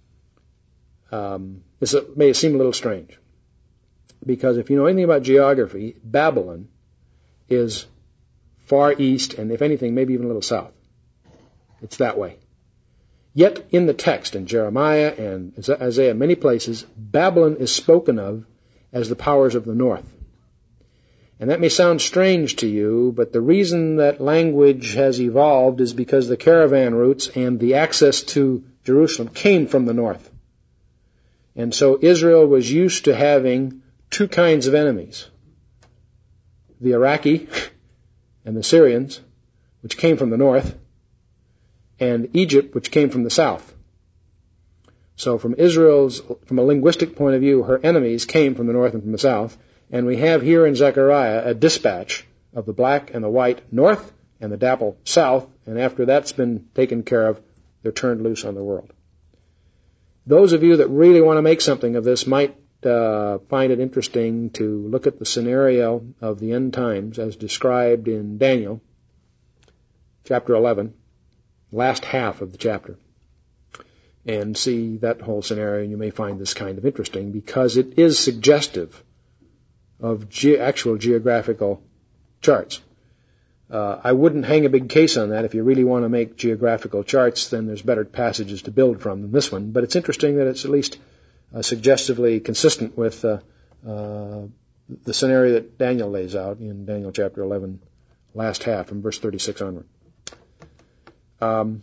um, is a, may seem a little strange. Because if you know anything about geography, Babylon is far east and, if anything, maybe even a little south. It's that way. Yet in the text, in Jeremiah and Isaiah, many places, Babylon is spoken of as the powers of the north. And that may sound strange to you, but the reason that language has evolved is because the caravan routes and the access to Jerusalem came from the north. And so Israel was used to having two kinds of enemies. The Iraqi and the Syrians, which came from the north, and Egypt, which came from the south. So from Israel's, from a linguistic point of view, her enemies came from the north and from the south. And we have here in Zechariah a dispatch of the black and the white north and the dapple south, and after that's been taken care of, they're turned loose on the world. Those of you that really want to make something of this might uh, find it interesting to look at the scenario of the end times as described in Daniel, chapter eleven, last half of the chapter, and see that whole scenario, and you may find this kind of interesting because it is suggestive of ge- actual geographical charts. Uh, I wouldn't hang a big case on that. If you really want to make geographical charts, then there's better passages to build from than this one. But it's interesting that it's at least uh, suggestively consistent with uh, uh, the scenario that Daniel lays out in Daniel chapter eleven, last half, from verse thirty-six onward. Um,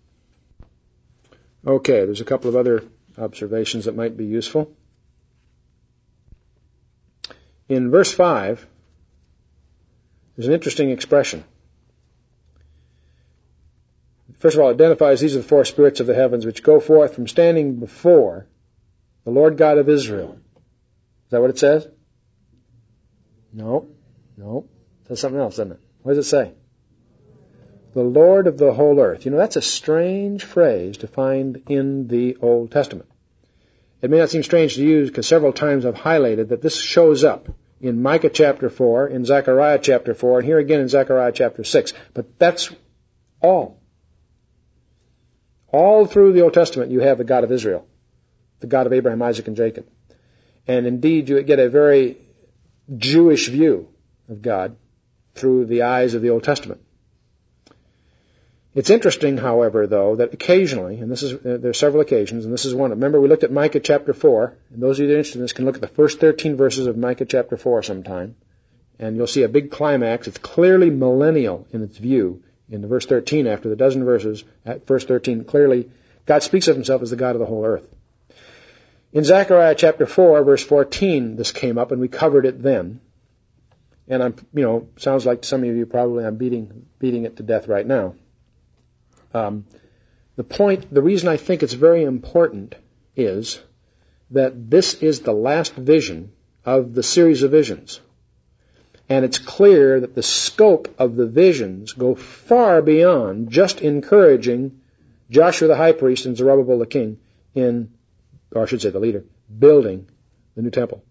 okay, there's a couple of other observations that might be useful. In verse five, there's an interesting expression. First of all, it identifies these are the four spirits of the heavens which go forth from standing before the Lord God of Israel. Is that what it says? No. No. It says something else, doesn't it? What does it say? The Lord of the whole earth. You know, that's a strange phrase to find in the Old Testament. It may not seem strange to you because several times I've highlighted that this shows up in Micah chapter four, in Zechariah chapter four, and here again in Zechariah chapter six. But that's all. All through the Old Testament you have the God of Israel, the God of Abraham, Isaac, and Jacob. And indeed you get a very Jewish view of God through the eyes of the Old Testament. It's interesting, however, though, that occasionally, and this is uh, there are several occasions, and this is one. Remember, we looked at Micah chapter four, and those of you that are interested in this can look at the first thirteen verses of Micah chapter four sometime, and you'll see a big climax. It's clearly millennial in its view. In the verse thirteen, after the dozen verses, at verse thirteen, clearly God speaks of himself as the God of the whole earth. In Zechariah chapter four, verse fourteen, this came up, and we covered it then. And I'm, you know, sounds like to some of you probably I'm beating beating it to death right now. Um, the point, the reason I think it's very important is that this is the last vision of the series of visions. And it's clear that the scope of the visions go far beyond just encouraging Joshua the high priest and Zerubbabel the king in, or I should say the leader, building the new temple.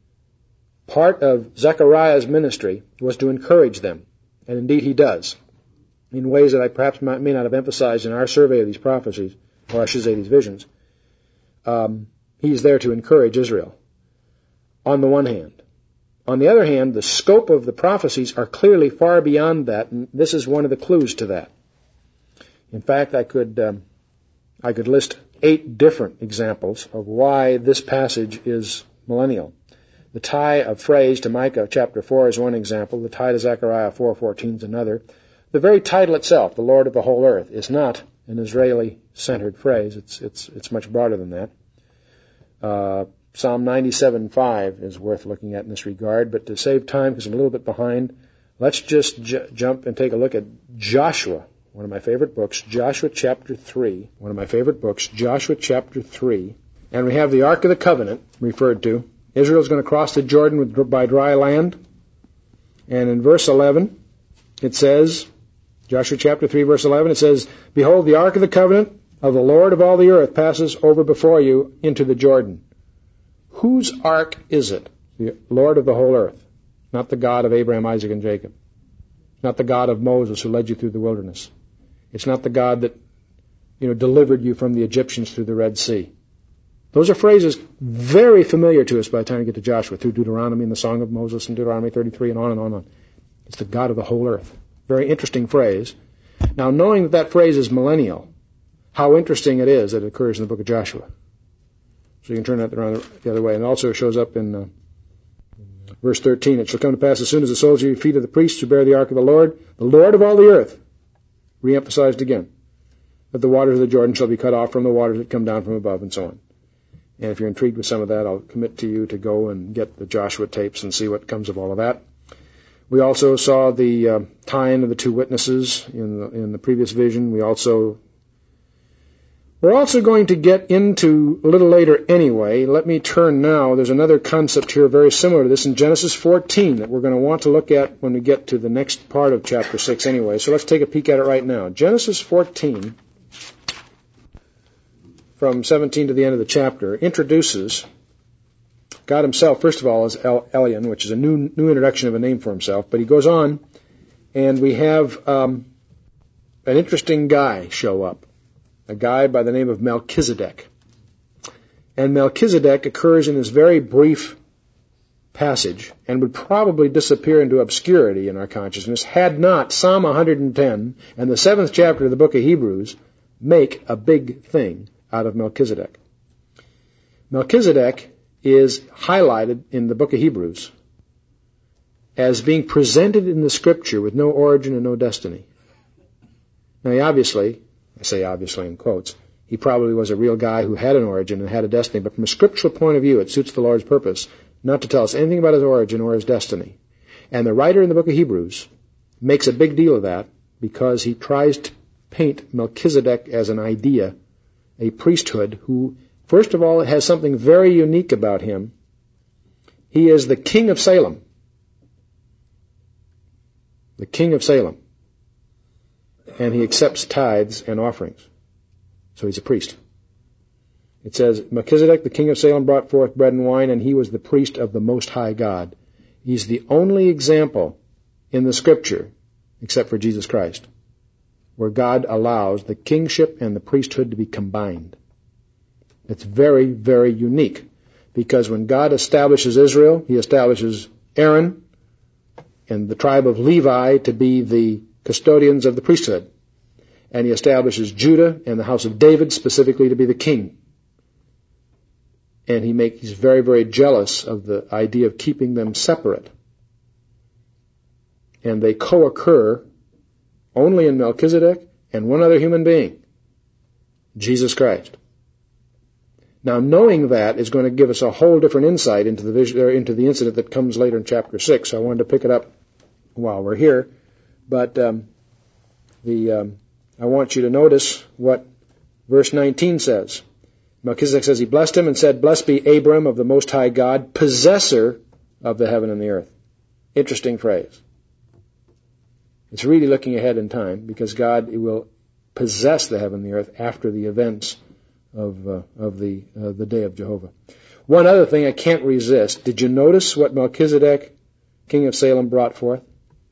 Part of Zechariah's ministry was to encourage them, and indeed he does, in ways that I perhaps may not have emphasized in our survey of these prophecies, or I should say these visions. Um, he's there to encourage Israel, on the one hand. On the other hand, the scope of the prophecies are clearly far beyond that, and this is one of the clues to that. In fact, I could um, I could list eight different examples of why this passage is millennial. The tie of phrase to Micah chapter four is one example. The tie to Zechariah four fourteen is another. The very title itself, the Lord of the whole earth, is not an Israeli-centered phrase. It's it's it's much broader than that. Uh, Psalm ninety-seven five is worth looking at in this regard, but to save time, because I'm a little bit behind, let's just j- jump and take a look at Joshua, one of my favorite books, Joshua chapter three, one of my favorite books, Joshua chapter three, and we have the Ark of the Covenant referred to. Israel's going to cross the Jordan with, by dry land, and in verse eleven, it says, Joshua chapter three, verse eleven, it says, "Behold, the Ark of the Covenant of the Lord of all the earth passes over before you into the Jordan." Whose ark is it? The Lord of the whole earth. Not the God of Abraham, Isaac, and Jacob. Not the God of Moses who led you through the wilderness. It's not the God that, you know, delivered you from the Egyptians through the Red Sea. Those are phrases very familiar to us by the time we get to Joshua, through Deuteronomy and the Song of Moses and Deuteronomy thirty-three and on and on and on. It's the God of the whole earth. Very interesting phrase. Now, knowing that that phrase is millennial, how interesting it is that it occurs in the book of Joshua. So you can turn that around the other way. And it also shows up in uh, Verse thirteen, it shall come to pass as soon as the soles of your feet of the priests who bear the ark of the Lord, the Lord of all the earth, re-emphasized again, that the waters of the Jordan shall be cut off from the waters that come down from above, and so on. And if you're intrigued with some of that, I'll commit to you to go and get the Joshua tapes and see what comes of all of that. We also saw the uh, tie-in of the two witnesses in the, in the previous vision. We also, we're also going to get into, a little later anyway, let me turn now, there's another concept here very similar to this in Genesis fourteen that we're going to want to look at when we get to the next part of chapter six anyway. So let's take a peek at it right now. Genesis fourteen, from seventeen to the end of the chapter, introduces God himself, first of all, as El- Elyon, which is a new new introduction of a name for himself. But he goes on, and we have um, an interesting guy show up, a guy by the name of Melchizedek. And Melchizedek occurs in this very brief passage and would probably disappear into obscurity in our consciousness had not Psalm one hundred ten and the seventh chapter of the book of Hebrews make a big thing out of Melchizedek. Melchizedek is highlighted in the book of Hebrews as being presented in the Scripture with no origin and no destiny. Now, he obviously, I say obviously in quotes, he probably was a real guy who had an origin and had a destiny, but from a scriptural point of view, it suits the Lord's purpose not to tell us anything about his origin or his destiny. And the writer in the book of Hebrews makes a big deal of that because he tries to paint Melchizedek as an idea, a priesthood who, first of all, it has something very unique about him. He is the king of Salem. The king of Salem. And he accepts tithes and offerings. So he's a priest. It says, Melchizedek, the king of Salem, brought forth bread and wine, and he was the priest of the Most High God. He's the only example in the Scripture, except for Jesus Christ, where God allows the kingship and the priesthood to be combined. It's very, very unique, because when God establishes Israel, he establishes Aaron and the tribe of Levi to be the custodians of the priesthood. And he establishes Judah and the house of David specifically to be the king. And he make, he's very, very jealous of the idea of keeping them separate. And they co-occur only in Melchizedek and one other human being, Jesus Christ. Now, knowing that is going to give us a whole different insight into the vision, or into the incident that comes later in chapter six. So I wanted to pick it up while we're here. But um, the um, I want you to notice what verse nineteen says. Melchizedek says, he blessed him and said, blessed be Abram of the Most High God, possessor of the heaven and the earth. Interesting phrase. It's really looking ahead in time, because God will possess the heaven and the earth after the events of uh, of the uh, the day of Jehovah. One other thing I can't resist. Did you notice what Melchizedek, king of Salem, brought forth?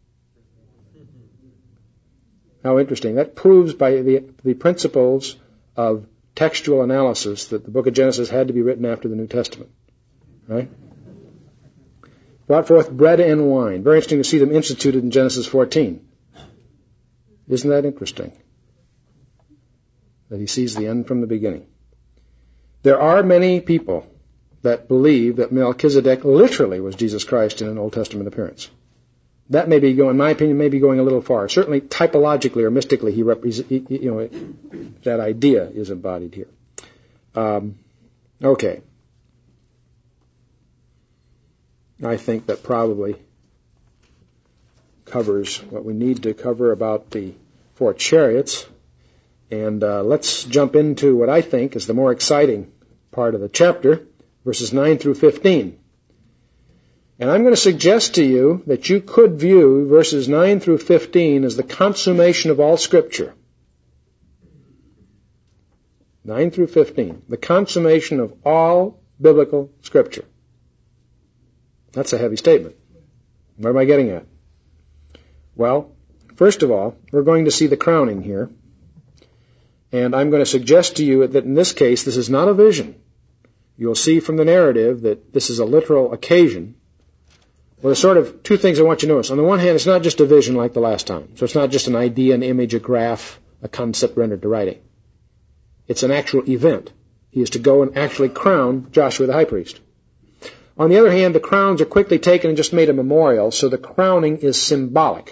How interesting. That proves by the, the principles of textual analysis that the book of Genesis had to be written after the New Testament. Right? Brought forth bread and wine. Very interesting to see them instituted in Genesis fourteen. Isn't that interesting? That he sees the end from the beginning. There are many people that believe that Melchizedek literally was Jesus Christ in an Old Testament appearance. That may be going, in my opinion, may be going a little far. Certainly, typologically or mystically, he represents, you know, that idea is embodied here. Um, okay. I think that probably covers what we need to cover about the four chariots. And uh, let's jump into what I think is the more exciting part of the chapter, verses nine through fifteen. And I'm going to suggest to you that you could view verses nine through fifteen as the consummation of all Scripture. nine through fifteen, the consummation of all biblical Scripture. That's a heavy statement. Where am I getting at? Well, first of all, we're going to see the crowning here. And I'm going to suggest to you that in this case, this is not a vision. You'll see from the narrative that this is a literal occasion. Well, there's sort of two things I want you to notice. On the one hand, it's not just a vision like the last time. So it's not just an idea, an image, a graph, a concept rendered to writing. It's an actual event. He is to go and actually crown Joshua the high priest. On the other hand, the crowns are quickly taken and just made a memorial, so the crowning is symbolic.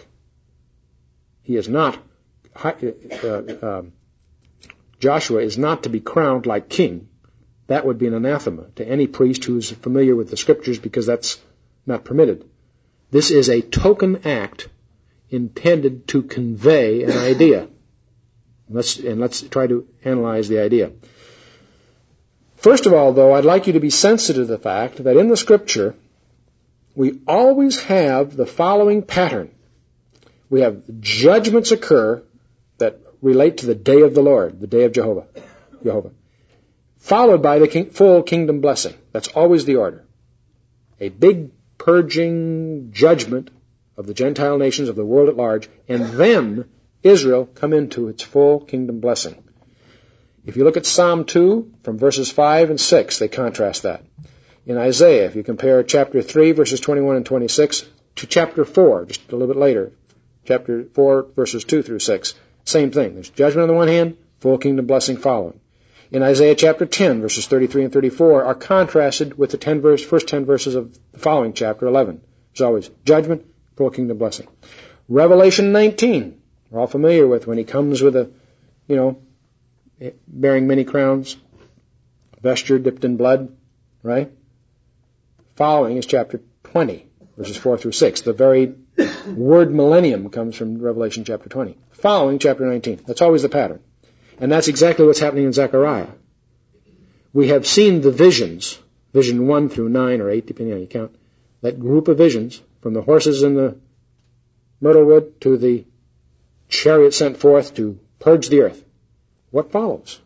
He is not, uh, uh, Joshua is not to be crowned like king. That would be an anathema to any priest who's familiar with the Scriptures, because that's not permitted. This is a token act intended to convey an idea. Let's, and let's try to analyze the idea. First of all, though, I'd like you to be sensitive to the fact that in the Scripture, we always have the following pattern. We have judgments occur that relate to the day of the Lord, the day of Jehovah, Jehovah, followed by the king, full kingdom blessing. That's always the order. A big purging judgment of the Gentile nations, of the world at large, and then Israel come into its full kingdom blessing. If you look at Psalm two, from verses five and six, they contrast that. In Isaiah, if you compare chapter three, verses twenty-one and twenty-six, to chapter four, just a little bit later, chapter four, verses two through six, same thing. There's judgment on the one hand, full kingdom blessing following. In Isaiah chapter ten, verses thirty-three and thirty-four, are contrasted with the ten verse, first ten verses of the following chapter eleven. There's always judgment, full kingdom blessing. Revelation nineteen, we're all familiar with, when he comes with a, you know, bearing many crowns, vesture dipped in blood, right? Following is chapter twenty, verses four through six. The very word millennium comes from Revelation chapter twenty. Following chapter nineteen. That's always the pattern. And that's exactly what's happening in Zechariah. We have seen the visions, vision one through nine or eight, depending on your count, that group of visions, from the horses in the myrtle wood to the chariot sent forth to purge the earth. What follows?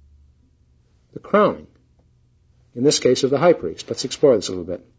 The crowning. In this case, of the high priest. Let's explore this a little bit.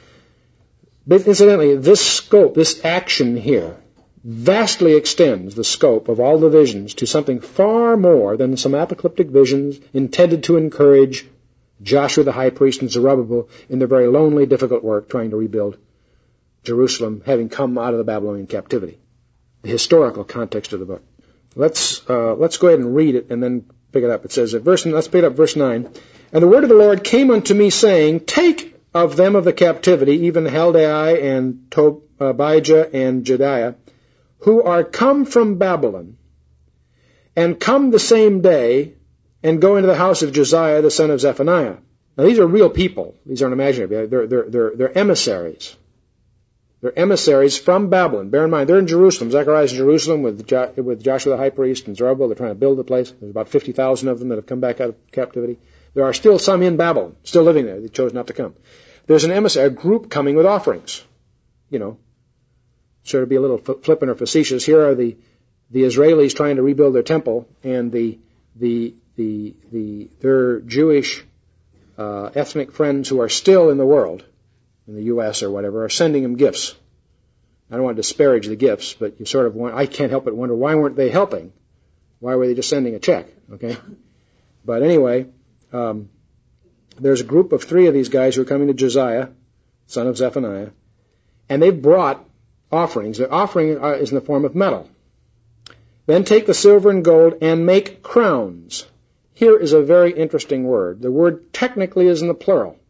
But incidentally, this scope, this action here, vastly extends the scope of all the visions to something far more than some apocalyptic visions intended to encourage Joshua the high priest and Zerubbabel in their very lonely, difficult work trying to rebuild Jerusalem, having come out of the Babylonian captivity. The historical context of the book. Let's uh, let's go ahead and read it and then pick it up. It says, at verse, let's pick it up verse nine. And the word of the Lord came unto me, saying, take of them of the captivity, even Heldai and Tobijah and Jediah, who are come from Babylon, and come the same day, and go into the house of Josiah the son of Zephaniah. Now these are real people. These aren't imaginary. They're, they're, they're, they're emissaries. They're emissaries from Babylon. Bear in mind, they're in Jerusalem. Zechariah's in Jerusalem with, jo- with Joshua the high priest and Zerubbabel. They're trying to build the place. There's about fifty thousand of them that have come back out of captivity. There are still some in Babylon, still living there. They chose not to come. There's an emissary, a group coming with offerings. You know, sort of be a little flippant or facetious. Here are the, the Israelis trying to rebuild their temple, and the the the the their Jewish uh, ethnic friends who are still in the world, in the U S or whatever, are sending them gifts. I don't want to disparage the gifts, but you sort of want, I can't help but wonder, why weren't they helping? Why were they just sending a check? Okay, but anyway, um, there's a group of three of these guys who are coming to Josiah, son of Zephaniah, and they've brought offerings. Their offering is in the form of metal. Then take the silver and gold and make crowns. Here is a very interesting word. The word technically is in the plural,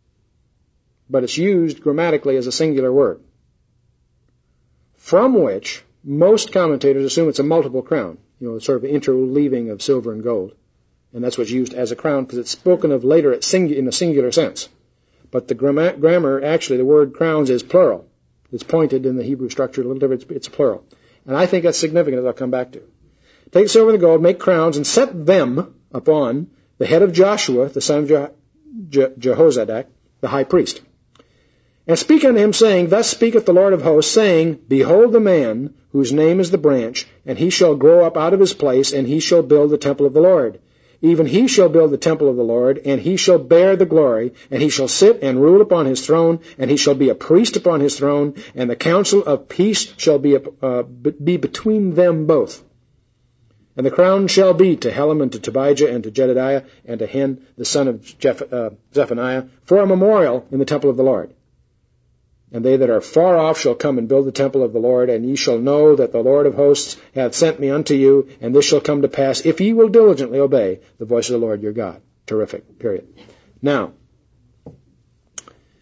but it's used grammatically as a singular word, from which most commentators assume it's a multiple crown, you know, sort of interleaving of silver and gold. And that's what's used as a crown because it's spoken of later at singu- in a singular sense. But the gram- grammar, actually, the word crowns is plural. It's pointed in the Hebrew structure a little different. It's, it's plural. And I think that's significant, as I'll come back to. Take silver and gold, make crowns, and set them upon the head of Joshua, the son of Je- Je- Jehozadak, the high priest. And speak unto him, saying, thus speaketh the Lord of hosts, saying, behold the man whose name is the branch, and he shall grow up out of his place, and he shall build the temple of the Lord. Even he shall build the temple of the Lord, and he shall bear the glory, and he shall sit and rule upon his throne, and he shall be a priest upon his throne, and the counsel of peace shall be, uh, be between them both. And the crown shall be to Helam and to Tobijah and to Jedediah and to Hen, the son of Jeff, uh, Zephaniah, for a memorial in the temple of the Lord. And they that are far off shall come and build the temple of the Lord, and ye shall know that the Lord of hosts hath sent me unto you, and this shall come to pass, if ye will diligently obey the voice of the Lord your God. Terrific. Period. Now,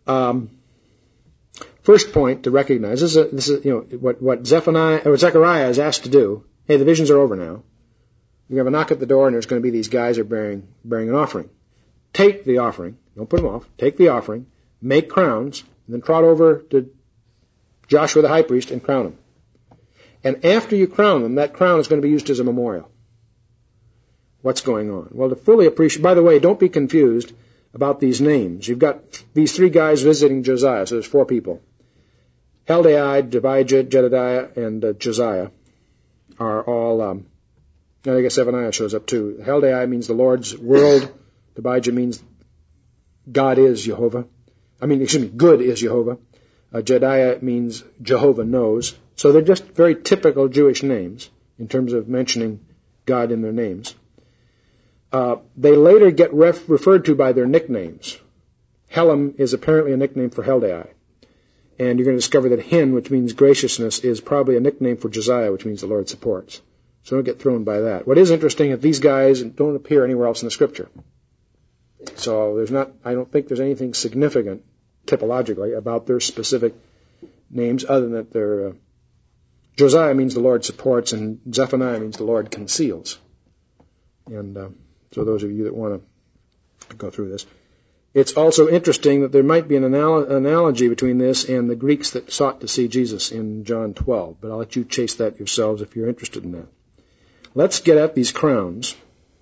Um, first point to recognize, this is, a, this is you know, what, what Zephaniah, or Zechariah is asked to do. Hey, the visions are over now. You have a knock at the door, and there's going to be these guys are bearing, bearing an offering. Take the offering. Don't put them off. Take the offering. Make crowns. And then trot over to Joshua the high priest and crown them. And after you crown them, that crown is going to be used as a memorial. What's going on? Well, to fully appreciate, by the way, don't be confused about these names. You've got these three guys visiting Josiah, so there's four people. Heldai, Jebijah, Jedediah, and uh, Josiah are all, um, I guess Zephaniah shows up too. Heldai means the Lord's world. Jebijah means God is Jehovah. I mean, excuse me, good is Jehovah. Uh, Jedediah means Jehovah knows. So they're just very typical Jewish names in terms of mentioning God in their names. Uh, they later get ref- referred to by their nicknames. Helam is apparently a nickname for Heldai. And you're going to discover that Hin, which means graciousness, is probably a nickname for Josiah, which means the Lord supports. So don't get thrown by that. What is interesting is these guys don't appear anywhere else in the Scripture. So there's not, I don't think there's anything significant typologically about their specific names other than that they're, uh, Josiah means the Lord supports and Zephaniah means the Lord conceals. And uh, so those of you that want to go through this. It's also interesting that there might be an anal- analogy between this and the Greeks that sought to see Jesus in John twelve, but I'll let you chase that yourselves if you're interested in that. Let's get at these crowns.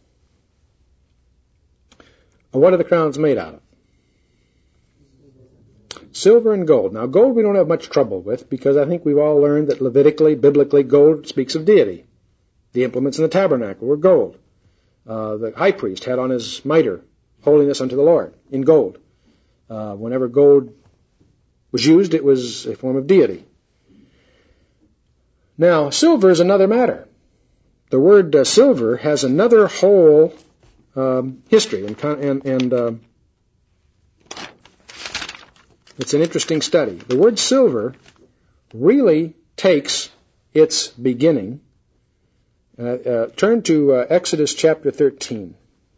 What are the crowns made out of? Silver and gold. Now, gold we don't have much trouble with because I think we've all learned that Levitically, biblically, gold speaks of deity. The implements in the tabernacle were gold. Uh, the high priest had on his mitre, holiness unto the Lord, in gold. Uh, whenever gold was used, it was a form of deity. Now, silver is another matter. The word uh, silver has another whole um, history, and, and, and uh, it's an interesting study. The word silver really takes its beginning. Uh, uh, turn to uh, Exodus chapter thirteen.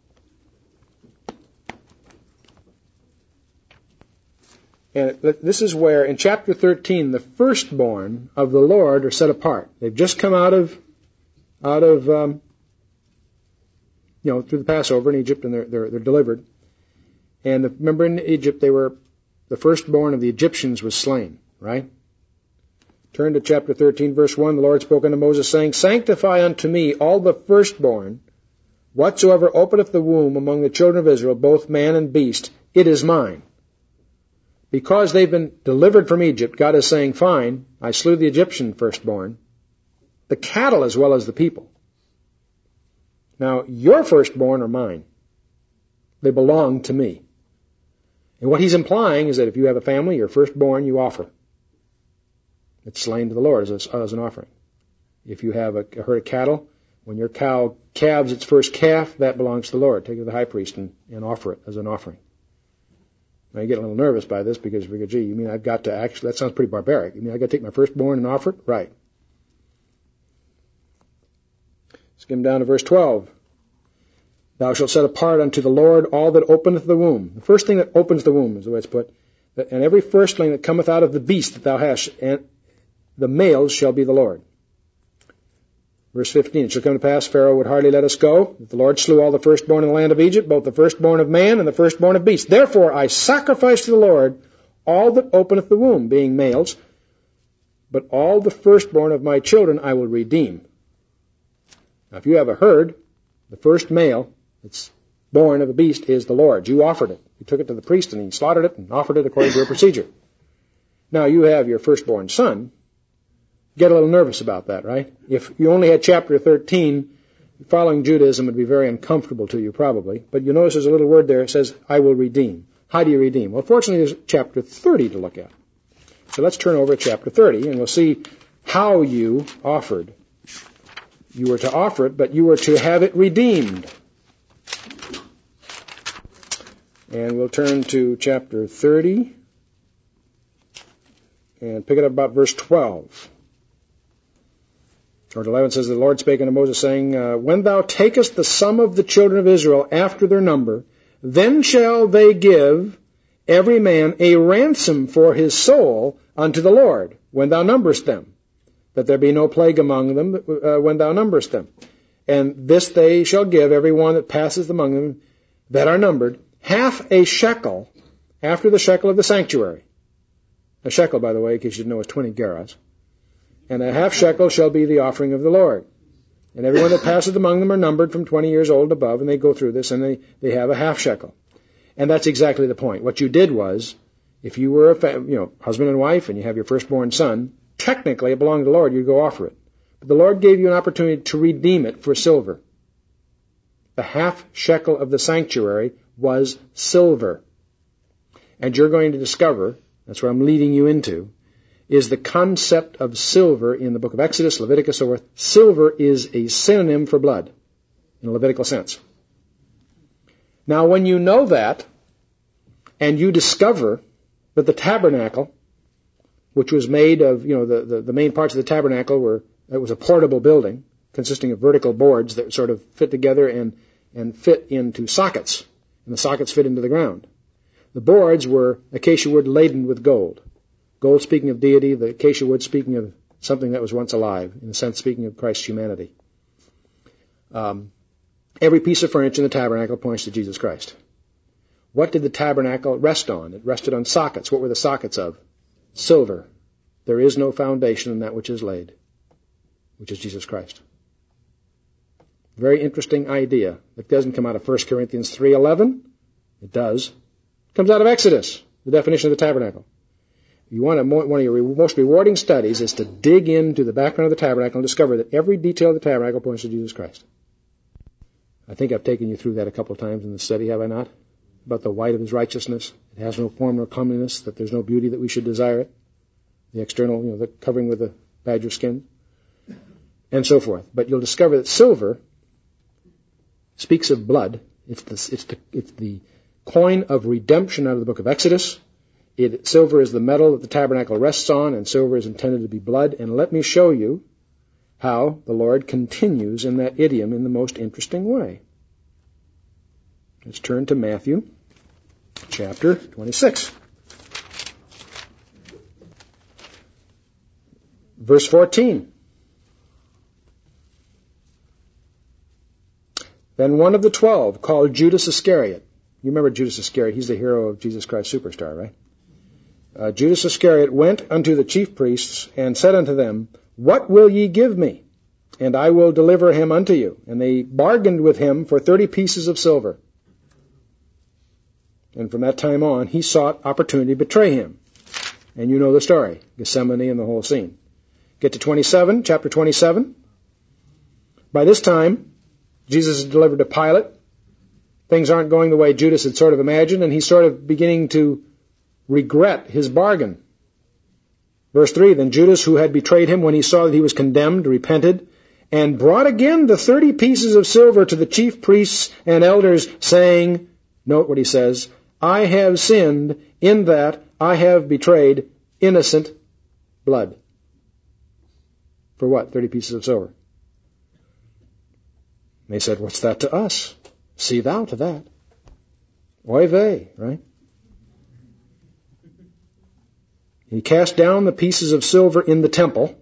And this is where, in chapter thirteen, the firstborn of the Lord are set apart. They've just come out of, out of, um, you know, through the Passover in Egypt, and they're they're, they're delivered. And the, remember, in Egypt, they were the firstborn of the Egyptians was slain, right? Turn to chapter thirteen, verse one. The Lord spoke unto Moses, saying, Sanctify unto me all the firstborn, whatsoever openeth the womb among the children of Israel, both man and beast, it is mine. Because they've been delivered from Egypt, God is saying, fine, I slew the Egyptian firstborn, the cattle as well as the people. Now, your firstborn are mine. They belong to me. And what he's implying is that if you have a family, your firstborn you offer. It's slain to the Lord as, a, as an offering. If you have a, a herd of cattle, when your cow calves its first calf, that belongs to the Lord. Take it to the high priest and, and offer it as an offering. Now you get a little nervous by this because you go, gee, you mean I've got to actually, that sounds pretty barbaric. You mean I've got to take my firstborn and offer it? Right. Skim down to verse twelve. Thou shalt set apart unto the Lord all that openeth the womb. The first thing that opens the womb is the way it's put. And every firstling that cometh out of the beast that thou hast, and the males shall be the Lord. Verse fifteen, it shall come to pass, Pharaoh would hardly let us go, that the Lord slew all the firstborn in the land of Egypt, both the firstborn of man and the firstborn of beast. Therefore I sacrifice to the Lord all that openeth the womb, being males, but all the firstborn of my children I will redeem. Now if you have a herd, the first male that's born of a beast is the Lord. You offered it. You took it to the priest and he slaughtered it and offered it according to your procedure. Now you have your firstborn son. Get a little nervous about that, right? If you only had chapter thirteen, following Judaism would be very uncomfortable to you probably. But you notice there's a little word there that says, I will redeem. How do you redeem? Well, fortunately, there's chapter thirty to look at. So let's turn over to chapter thirty, and we'll see how you offered. You were to offer it, but you were to have it redeemed. And we'll turn to chapter thirty and pick it up about verse twelve. Verse eleven says, The Lord spake unto Moses, saying, uh, When thou takest the sum of the children of Israel after their number, then shall they give every man a ransom for his soul unto the Lord, when thou numberest them, that there be no plague among them uh, when thou numberest them. And this they shall give every one that passeth among them that are numbered, half a shekel after the shekel of the sanctuary. A shekel, by the way, in case you didn't know, is twenty gerahs. And a half shekel shall be the offering of the Lord. And everyone that passeth among them are numbered from twenty years old above, and they go through this, and they, they have a half shekel. And that's exactly the point. What you did was, if you were a fa- you know husband and wife, and you have your firstborn son, technically it belonged to the Lord, you'd go offer it. But the Lord gave you an opportunity to redeem it for silver. The half shekel of the sanctuary was silver. And you're going to discover, that's what I'm leading you into, is the concept of silver in the book of Exodus, Leviticus, so forth. Silver is a synonym for blood in a Levitical sense. Now, when you know that, and you discover that the tabernacle, which was made of, you know, the, the, the main parts of the tabernacle were, it was a portable building consisting of vertical boards that sort of fit together and, and fit into sockets, and the sockets fit into the ground. The boards were acacia wood laden with gold. Gold speaking of deity, the acacia wood speaking of something that was once alive, in a sense speaking of Christ's humanity. Um, every piece of furniture in the tabernacle points to Jesus Christ. What did the tabernacle rest on? It rested on sockets. What were the sockets of? Silver. There is no foundation in that which is laid, which is Jesus Christ. Very interesting idea. It doesn't come out of First Corinthians three eleven. It does. It comes out of Exodus, the definition of the tabernacle. You want to, one of your most rewarding studies is to dig into the background of the tabernacle and discover that every detail of the tabernacle points to Jesus Christ. I think I've taken you through that a couple of times in the study, have I not? About the white of his righteousness. It has no form nor comeliness, that there's no beauty that we should desire it. The external, you know, the covering with the badger skin, and so forth. But you'll discover that silver speaks of blood. It's the, it's the, it's the coin of redemption out of the book of Exodus. It, silver is the metal that the tabernacle rests on, and silver is intended to be blood. And let me show you how the Lord continues in that idiom in the most interesting way. Let's turn to Matthew chapter twenty-six. Verse fourteen. Then one of the twelve, called Judas Iscariot. You remember Judas Iscariot, he's the hero of Jesus Christ Superstar, right? Uh, Judas Iscariot went unto the chief priests and said unto them, What will ye give me? And I will deliver him unto you. And they bargained with him for thirty pieces of silver. And from that time on, he sought opportunity to betray him. And you know the story, Gethsemane and the whole scene. Get to twenty-seven, chapter twenty-seven. By this time, Jesus is delivered to Pilate. Things aren't going the way Judas had sort of imagined, and he's sort of beginning to regret his bargain. Verse three, Then Judas, who had betrayed him, when he saw that he was condemned, repented, and brought again the thirty pieces of silver to the chief priests and elders, saying, note what he says, I have sinned in that I have betrayed innocent blood. For what? Thirty pieces of silver. And they said, What's that to us? See thou to that. Oy vey, right? He cast down the pieces of silver in the temple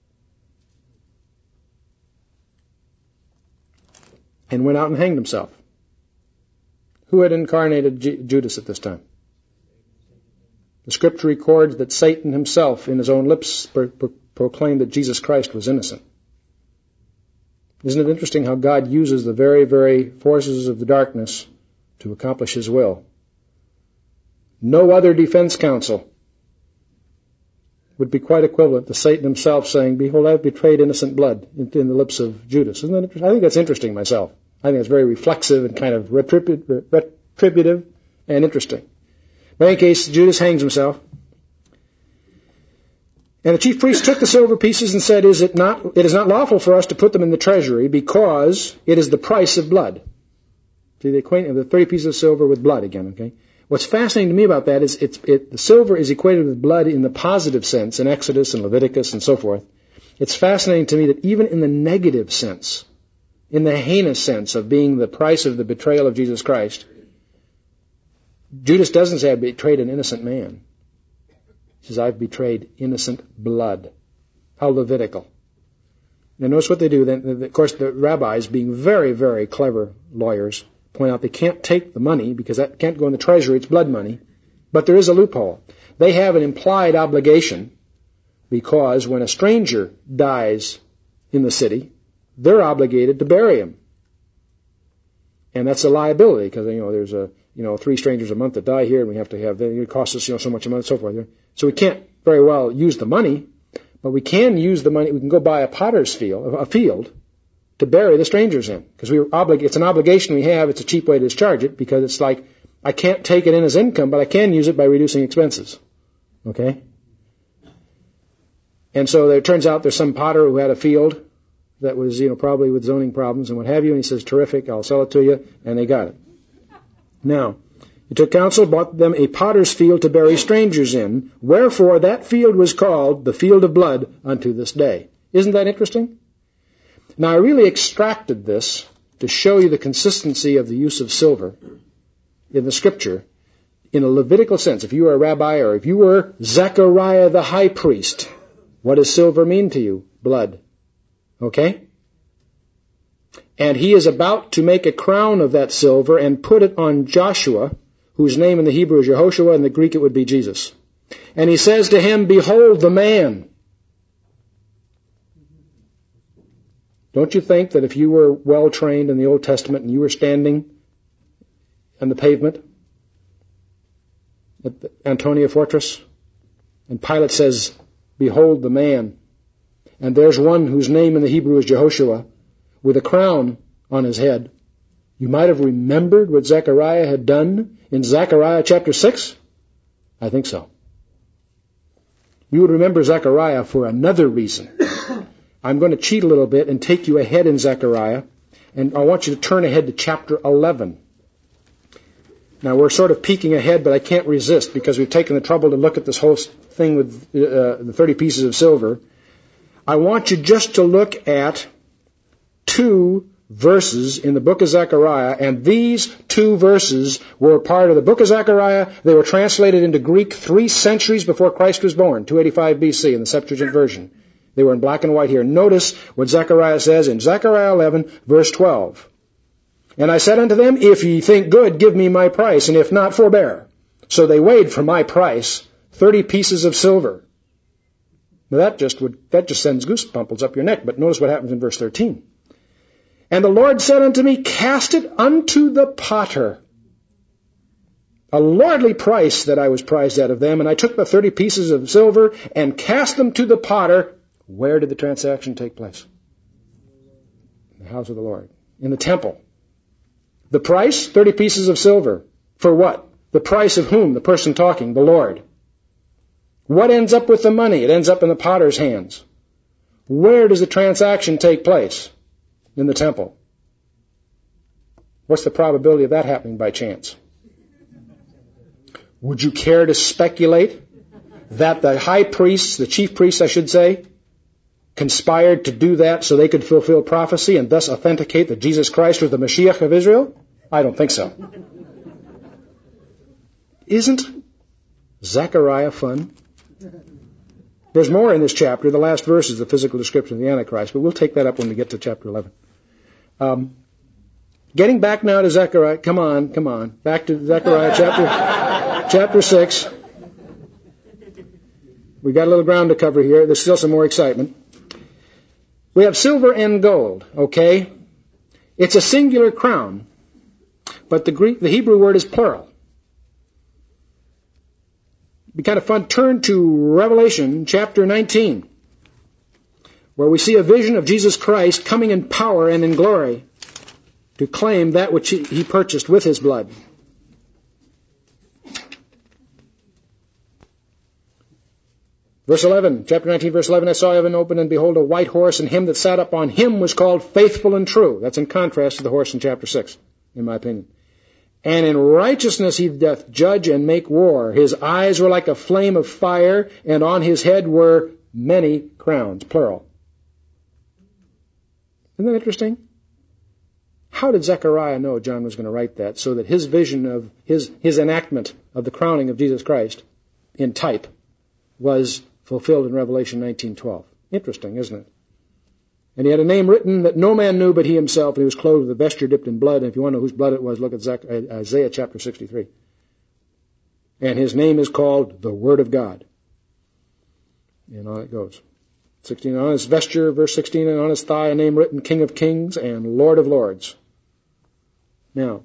and went out and hanged himself. Who had incarnated J- Judas at this time? The scripture records that Satan himself, in his own lips, pro- pro- proclaimed that Jesus Christ was innocent. Isn't it interesting how God uses the very, very forces of the darkness to accomplish his will? No other defense counsel would be quite equivalent to Satan himself saying, Behold, I have betrayed innocent blood in, in the lips of Judas. Isn't that interesting? I think that's interesting myself. I think it's very reflexive and kind of retribu- retributive and interesting. In any case, Judas hangs himself. And the chief priests took the silver pieces and said, Is it not, it is not lawful for us to put them in the treasury because it is the price of blood. See, the acquaintance of the thirty pieces of silver with blood again, okay? What's fascinating to me about that is it's, it, the silver is equated with blood in the positive sense in Exodus and Leviticus and so forth. It's fascinating to me that even in the negative sense, in the heinous sense of being the price of the betrayal of Jesus Christ, Judas doesn't say, I betrayed an innocent man. He says, I've betrayed innocent blood. How Levitical. Now notice what they do. Then, of course, the rabbis, being very, very clever lawyers, point out they can't take the money because that can't go in the treasury. It's blood money. But there is a loophole. They have an implied obligation because when a stranger dies in the city, they're obligated to bury him. And that's a liability because, you know, there's a, you know, three strangers a month that die here and we have to have, it costs us, you know, so much a month and so forth. So we can't very well use the money, but we can use the money, we can go buy a potter's field, a field to bury the strangers in. Because we oblig- it's an obligation we have, it's a cheap way to discharge it because it's like, I can't take it in as income, but I can use it by reducing expenses. Okay? And so it turns out there's some potter who had a field that was, you know, probably with zoning problems and what have you, and he says, terrific, I'll sell it to you, and they got it. Now, he took counsel, bought them a potter's field to bury strangers in, wherefore that field was called the field of blood unto this day. Isn't that interesting? Now, I really extracted this to show you the consistency of the use of silver in the Scripture in a Levitical sense. If you were a rabbi or if you were Zechariah the high priest, what does silver mean to you? Blood. Okay? And he is about to make a crown of that silver and put it on Joshua, whose name in the Hebrew is Yehoshua, in the Greek it would be Jesus. And he says to him, behold the man. Don't you think that if you were well trained in the Old Testament and you were standing on the pavement at the Antonia Fortress, and Pilate says, behold the man, and there's one whose name in the Hebrew is Jehoshua, with a crown on his head, you might have remembered what Zechariah had done in Zechariah chapter six? I think so. You would remember Zechariah for another reason. I'm going to cheat a little bit and take you ahead in Zechariah, and I want you to turn ahead to chapter eleven. Now, we're sort of peeking ahead, but I can't resist because we've taken the trouble to look at this whole thing with uh, the thirty pieces of silver. I want you just to look at two verses in the book of Zechariah, and these two verses were part of the book of Zechariah. They were translated into Greek three centuries before Christ was born, two eighty-five B C in the Septuagint version. They were in black and white here. Notice what Zechariah says in Zechariah eleven, verse twelve. And I said unto them, if ye think good, give me my price, and if not, forbear. So they weighed for my price thirty pieces of silver. Now that just would, that just sends goosebumps up your neck, but notice what happens in verse thirteen. And the Lord said unto me, cast it unto the potter. A lordly price that I was prized out of them, and I took the thirty pieces of silver and cast them to the potter. Where did the transaction take place? In the house of the Lord. In the temple. The price, thirty pieces of silver. For what? The price of whom? The person talking, the Lord. What ends up with the money? It ends up in the potter's hands. Where does the transaction take place? In the temple. What's the probability of that happening by chance? Would you care to speculate that the high priests, the chief priests I should say, conspired to do that so they could fulfill prophecy and thus authenticate that Jesus Christ was the Mashiach of Israel? I don't think so. Isn't Zechariah fun? There's more in this chapter. The last verse is the physical description of the Antichrist, but we'll take that up when we get to chapter eleven. Um, getting back now to Zechariah. Come on, come on. Back to Zechariah chapter, chapter six. We've got a little ground to cover here. There's still some more excitement. We have silver and gold, okay? It's a singular crown, but the Greek, the Hebrew word is plural. It'd be kind of fun. Turn to Revelation chapter nineteen, where we see a vision of Jesus Christ coming in power and in glory to claim that which he, he purchased with his blood. Verse eleven, chapter nineteen, verse eleven, I saw heaven open, and behold, a white horse, and him that sat upon him was called Faithful and True. That's in contrast to the horse in chapter six, in my opinion. And in righteousness he doth judge and make war. His eyes were like a flame of fire, and on his head were many crowns, plural. Isn't that interesting? How did Zechariah know John was going to write that so that his vision of his, his enactment of the crowning of Jesus Christ in type was fulfilled in Revelation nineteen twelve? Interesting, isn't it? And he had a name written that no man knew but he himself, and he was clothed with a vesture dipped in blood. And if you want to know whose blood it was, look at Zech- Isaiah chapter sixty-three. And his name is called the Word of God. And on it goes. sixteen, on his vesture, verse sixteen, and on his thigh a name written, King of Kings and Lord of Lords. Now,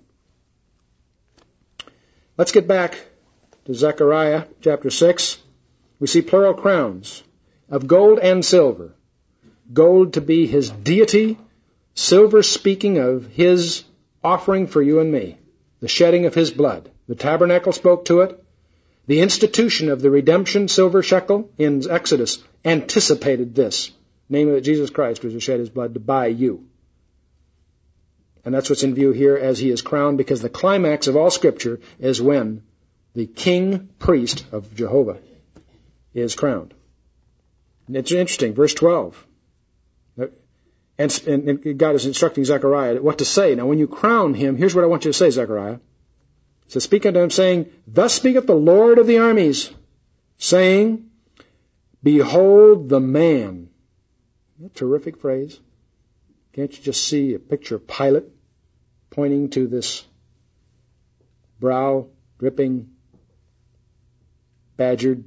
let's get back to Zechariah chapter six. We see plural crowns of gold and silver. Gold to be his deity, silver speaking of his offering for you and me, the shedding of his blood. The tabernacle spoke to it. The institution of the redemption, silver shekel, in Exodus, anticipated this, namely that Jesus Christ was to shed his blood to buy you. And that's what's in view here as he is crowned, because the climax of all Scripture is when the king priest of Jehovah is crowned. And it's interesting, verse twelve. And, and God is instructing Zechariah what to say. Now, when you crown him, here's what I want you to say, Zechariah. So speak unto him, saying, Thus speaketh the Lord of the armies, saying, Behold the man. Isn't that a terrific phrase? Can't you just see a picture of Pilate pointing to this brow dripping, badgered,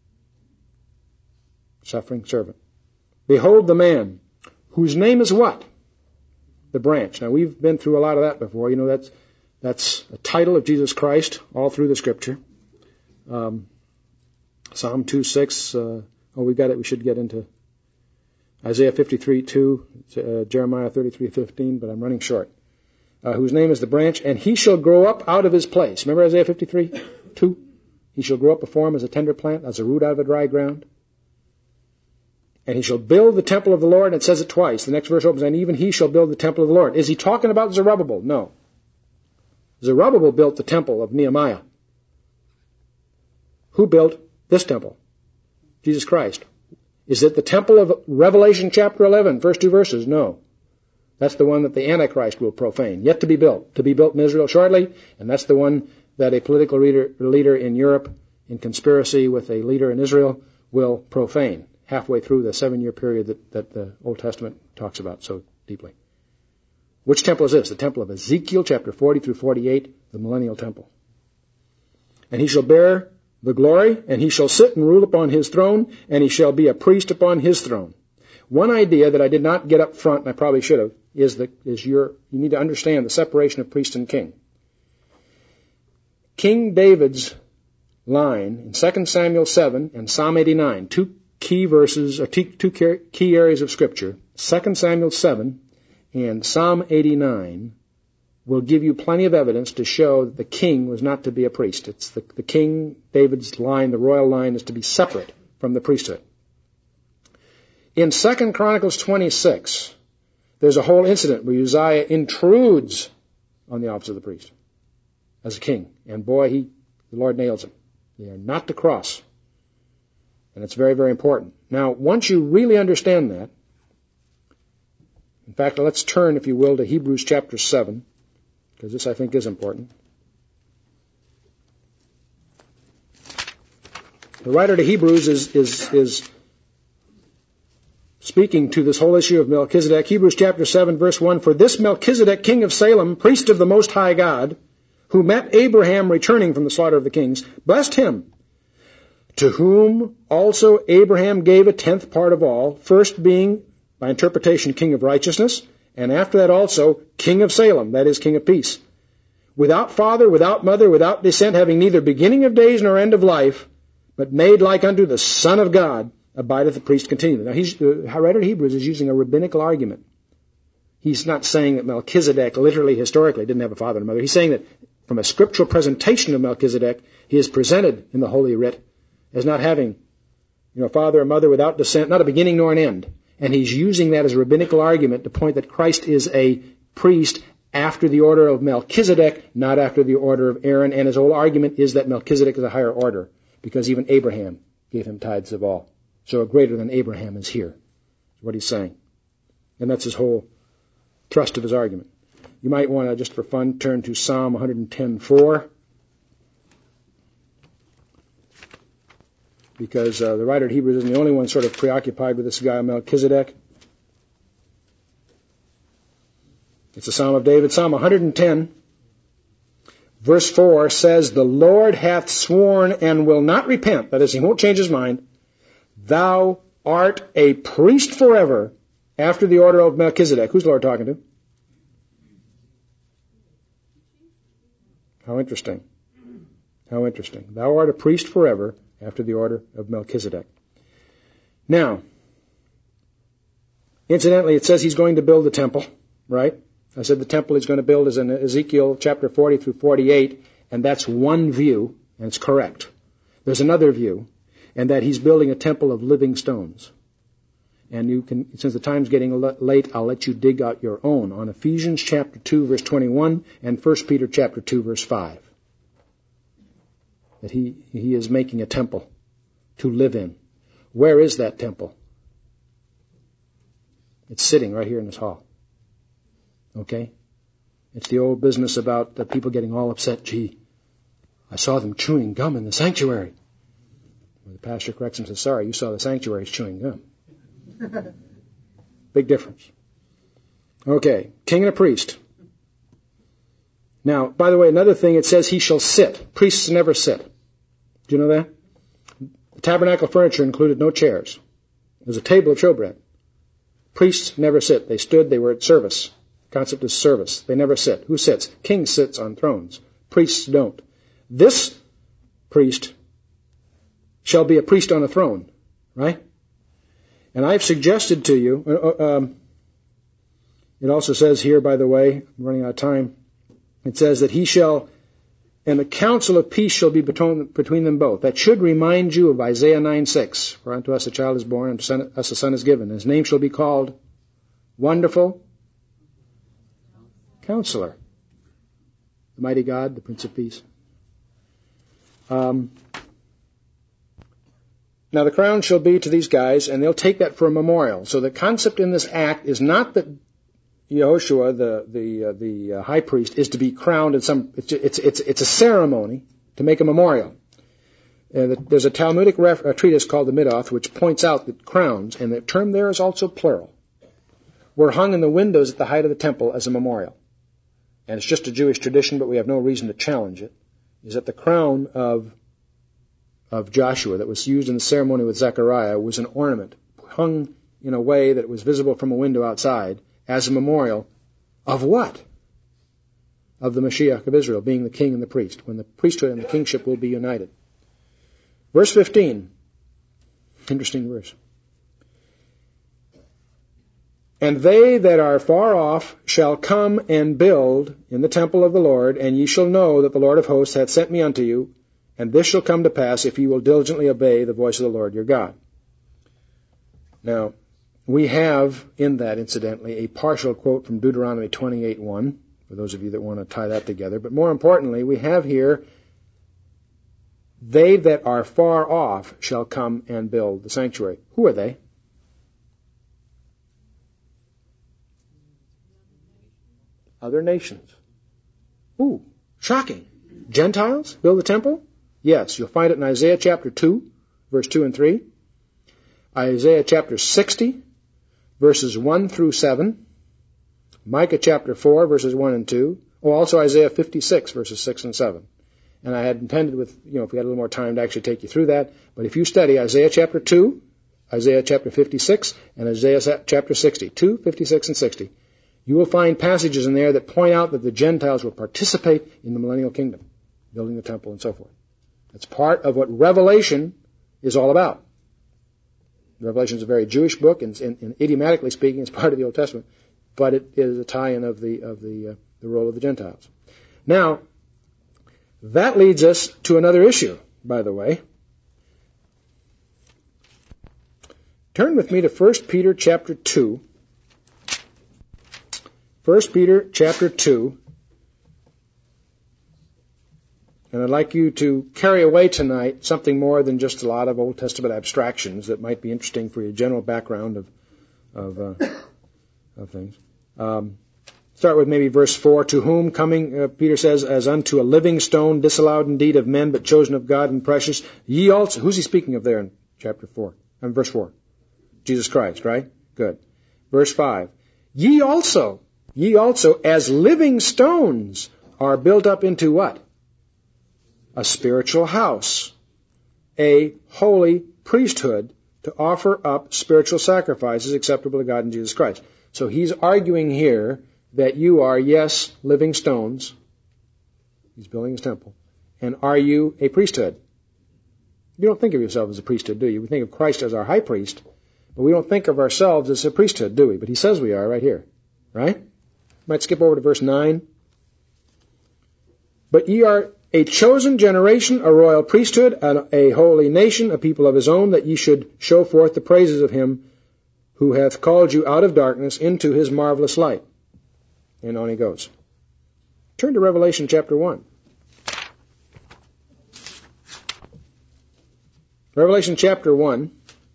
suffering servant? Behold the man, whose name is what? The branch. Now, we've been through a lot of that before. You know, that's that's a title of Jesus Christ all through the Scripture. Um, Psalm two six. Uh, oh, we got it. We should get into Isaiah fifty-three two, uh, Jeremiah thirty-three fifteen, but I'm running short. Uh, whose name is the branch, and he shall grow up out of his place. Remember Isaiah fifty-three two? He shall grow up before him as a tender plant, as a root out of a dry ground. And he shall build the temple of the Lord, and it says it twice. The next verse opens, and even he shall build the temple of the Lord. Is he talking about Zerubbabel? No. Zerubbabel built the temple of Nehemiah. Who built this temple? Jesus Christ. Is it the temple of Revelation chapter eleven, first two verses? No. That's the one that the Antichrist will profane, yet to be built, to be built in Israel shortly, and that's the one that a political leader, leader in Europe, in conspiracy with a leader in Israel, will profane halfway through the seven-year period that, that the Old Testament talks about so deeply. Which temple is this? The temple of Ezekiel, chapter forty through forty-eight, the millennial temple. And he shall bear the glory, and he shall sit and rule upon his throne, and he shall be a priest upon his throne. One idea that I did not get up front, and I probably should have, is that is your you need to understand the separation of priest and king. King David's line in Second Samuel seven and Psalm eighty-nine, two key verses, or two key areas of Scripture, Second Samuel seven and Psalm eighty-nine, will give you plenty of evidence to show that the king was not to be a priest. It's the, the king, David's line, the royal line, is to be separate from the priesthood. In Second Chronicles twenty-six, there's a whole incident where Uzziah intrudes on the office of the priest as a king. And boy, he, the Lord nails him. They are not to cross. And it's very, very important. Now, once you really understand that, in fact, let's turn, if you will, to Hebrews chapter seven, because this, I think, is important. The writer to Hebrews is, is, is speaking to this whole issue of Melchizedek. Hebrews chapter seven, verse one, For this Melchizedek, king of Salem, priest of the Most High God, who met Abraham returning from the slaughter of the kings, blessed him, to whom also Abraham gave a tenth part of all, first being, by interpretation, king of righteousness, and after that also, king of Salem, that is, king of peace. Without father, without mother, without descent, having neither beginning of days nor end of life, but made like unto the Son of God, abideth the priest continually. Now, he's, the writer of Hebrews is using a rabbinical argument. He's not saying that Melchizedek literally, historically, didn't have a father and mother. He's saying that from a scriptural presentation of Melchizedek, he is presented in the Holy Writ as not having, you know, father or mother without descent, not a beginning nor an end. And he's using that as a rabbinical argument to point that Christ is a priest after the order of Melchizedek, not after the order of Aaron. And his whole argument is that Melchizedek is a higher order, because even Abraham gave him tithes of all. So a greater than Abraham is here, is what he's saying. And that's his whole thrust of his argument. You might want to, just for fun, turn to Psalm one ten four. Because uh, the writer of Hebrews isn't the only one sort of preoccupied with this guy Melchizedek. It's a Psalm of David. Psalm one ten, verse four says, "The Lord hath sworn and will not repent," that is, he won't change his mind, "Thou art a priest forever after the order of Melchizedek." Who's the Lord talking to? How interesting. How interesting. "Thou art a priest forever after the order of Melchizedek." Now, incidentally, it says he's going to build the temple, right? I said the temple he's going to build is in Ezekiel chapter forty through forty-eight, and that's one view, and it's correct. There's another view, and that he's building a temple of living stones. And you can, since the time's getting late, I'll let you dig out your own on Ephesians chapter two, verse twenty-one, and First Peter chapter two, verse five. That he, he is making a temple to live in. Where is that temple? It's sitting right here in this hall. Okay? It's the old business about the people getting all upset. Gee, I saw them chewing gum in the sanctuary. Well, the pastor corrects him and says, "Sorry, you saw the sanctuary chewing gum." Big difference. Okay, king and a priest. Now, by the way, another thing, it says he shall sit. Priests never sit. Do you know that? The tabernacle furniture included no chairs. There's a table of showbread. Priests never sit. They stood, they were at service. The concept is service. They never sit. Who sits? King sits on thrones. Priests don't. This priest shall be a priest on a throne, right? And I've suggested to you, uh, um, it also says here, by the way, I'm running out of time, it says that he shall, and the counsel of peace shall be between, between them both. That should remind you of Isaiah nine six. "For unto us a child is born, unto son, us a son is given. His name shall be called Wonderful Counselor, the Mighty God, the Prince of Peace." Um, now the crown shall be to these guys, and they'll take that for a memorial. So the concept in this act is not that Yehoshua, the the uh, the uh, high priest, is to be crowned in some. It's it's it's, it's a ceremony to make a memorial. Uh, there's a Talmudic ref, a treatise called the Midoth, which points out that crowns, and the term there is also plural, were hung in the windows at the height of the temple as a memorial. And it's just a Jewish tradition, but we have no reason to challenge it. Is that the crown of of Joshua that was used in the ceremony with Zechariah was an ornament hung in a way that it was visible from a window outside, as a memorial of what? Of the Mashiach of Israel, being the king and the priest, when the priesthood and the kingship will be united. Verse fifteen, interesting verse. "And they that are far off shall come and build in the temple of the Lord, and ye shall know that the Lord of hosts hath sent me unto you, and this shall come to pass if ye will diligently obey the voice of the Lord your God." Now, we have in that, incidentally, a partial quote from Deuteronomy twenty-eight one, for those of you that want to tie that together. But more importantly, we have here, "They that are far off shall come and build the sanctuary." Who are they? Other nations. Ooh, shocking. Gentiles build the temple? Yes, you'll find it in Isaiah chapter two, verse two and three. Isaiah chapter sixty, verses one through seven, Micah chapter four, verses one and two, oh, also Isaiah fifty-six, verses six and seven. And I had intended with, you know, if we had a little more time to actually take you through that, but if you study Isaiah chapter two, Isaiah chapter fifty-six, and Isaiah chapter sixty, two, fifty-six, and sixty, you will find passages in there that point out that the Gentiles will participate in the millennial kingdom, building the temple and so forth. That's part of what Revelation is all about. Revelation is a very Jewish book, and, and, and idiomatically speaking, it's part of the Old Testament, but it is a tie-in of the of the uh, the role of the Gentiles. Now, that leads us to another issue, by the way. Turn with me to First Peter chapter two. First Peter chapter two. And I'd like you to carry away tonight something more than just a lot of Old Testament abstractions that might be interesting for your general background of of, uh, of things. Um, Start with maybe verse four. To whom coming, uh, Peter says, as unto a living stone, disallowed indeed of men, but chosen of God and precious. Ye also, who's he speaking of there in chapter four? And verse four. Jesus Christ, right? Good. Verse five. Ye also, ye also, as living stones, are built up into what? A spiritual house, a holy priesthood, to offer up spiritual sacrifices acceptable to God in Jesus Christ. So he's arguing here that you are, yes, living stones. He's building his temple. And are you a priesthood? You don't think of yourself as a priesthood, do you? We think of Christ as our high priest, but we don't think of ourselves as a priesthood, do we? But he says we are right here. Right? Might skip over to verse nine. But ye are a chosen generation, a royal priesthood, a holy nation, a people of his own, that ye should show forth the praises of him who hath called you out of darkness into his marvelous light. And on he goes. Turn to Revelation chapter one. Revelation chapter one.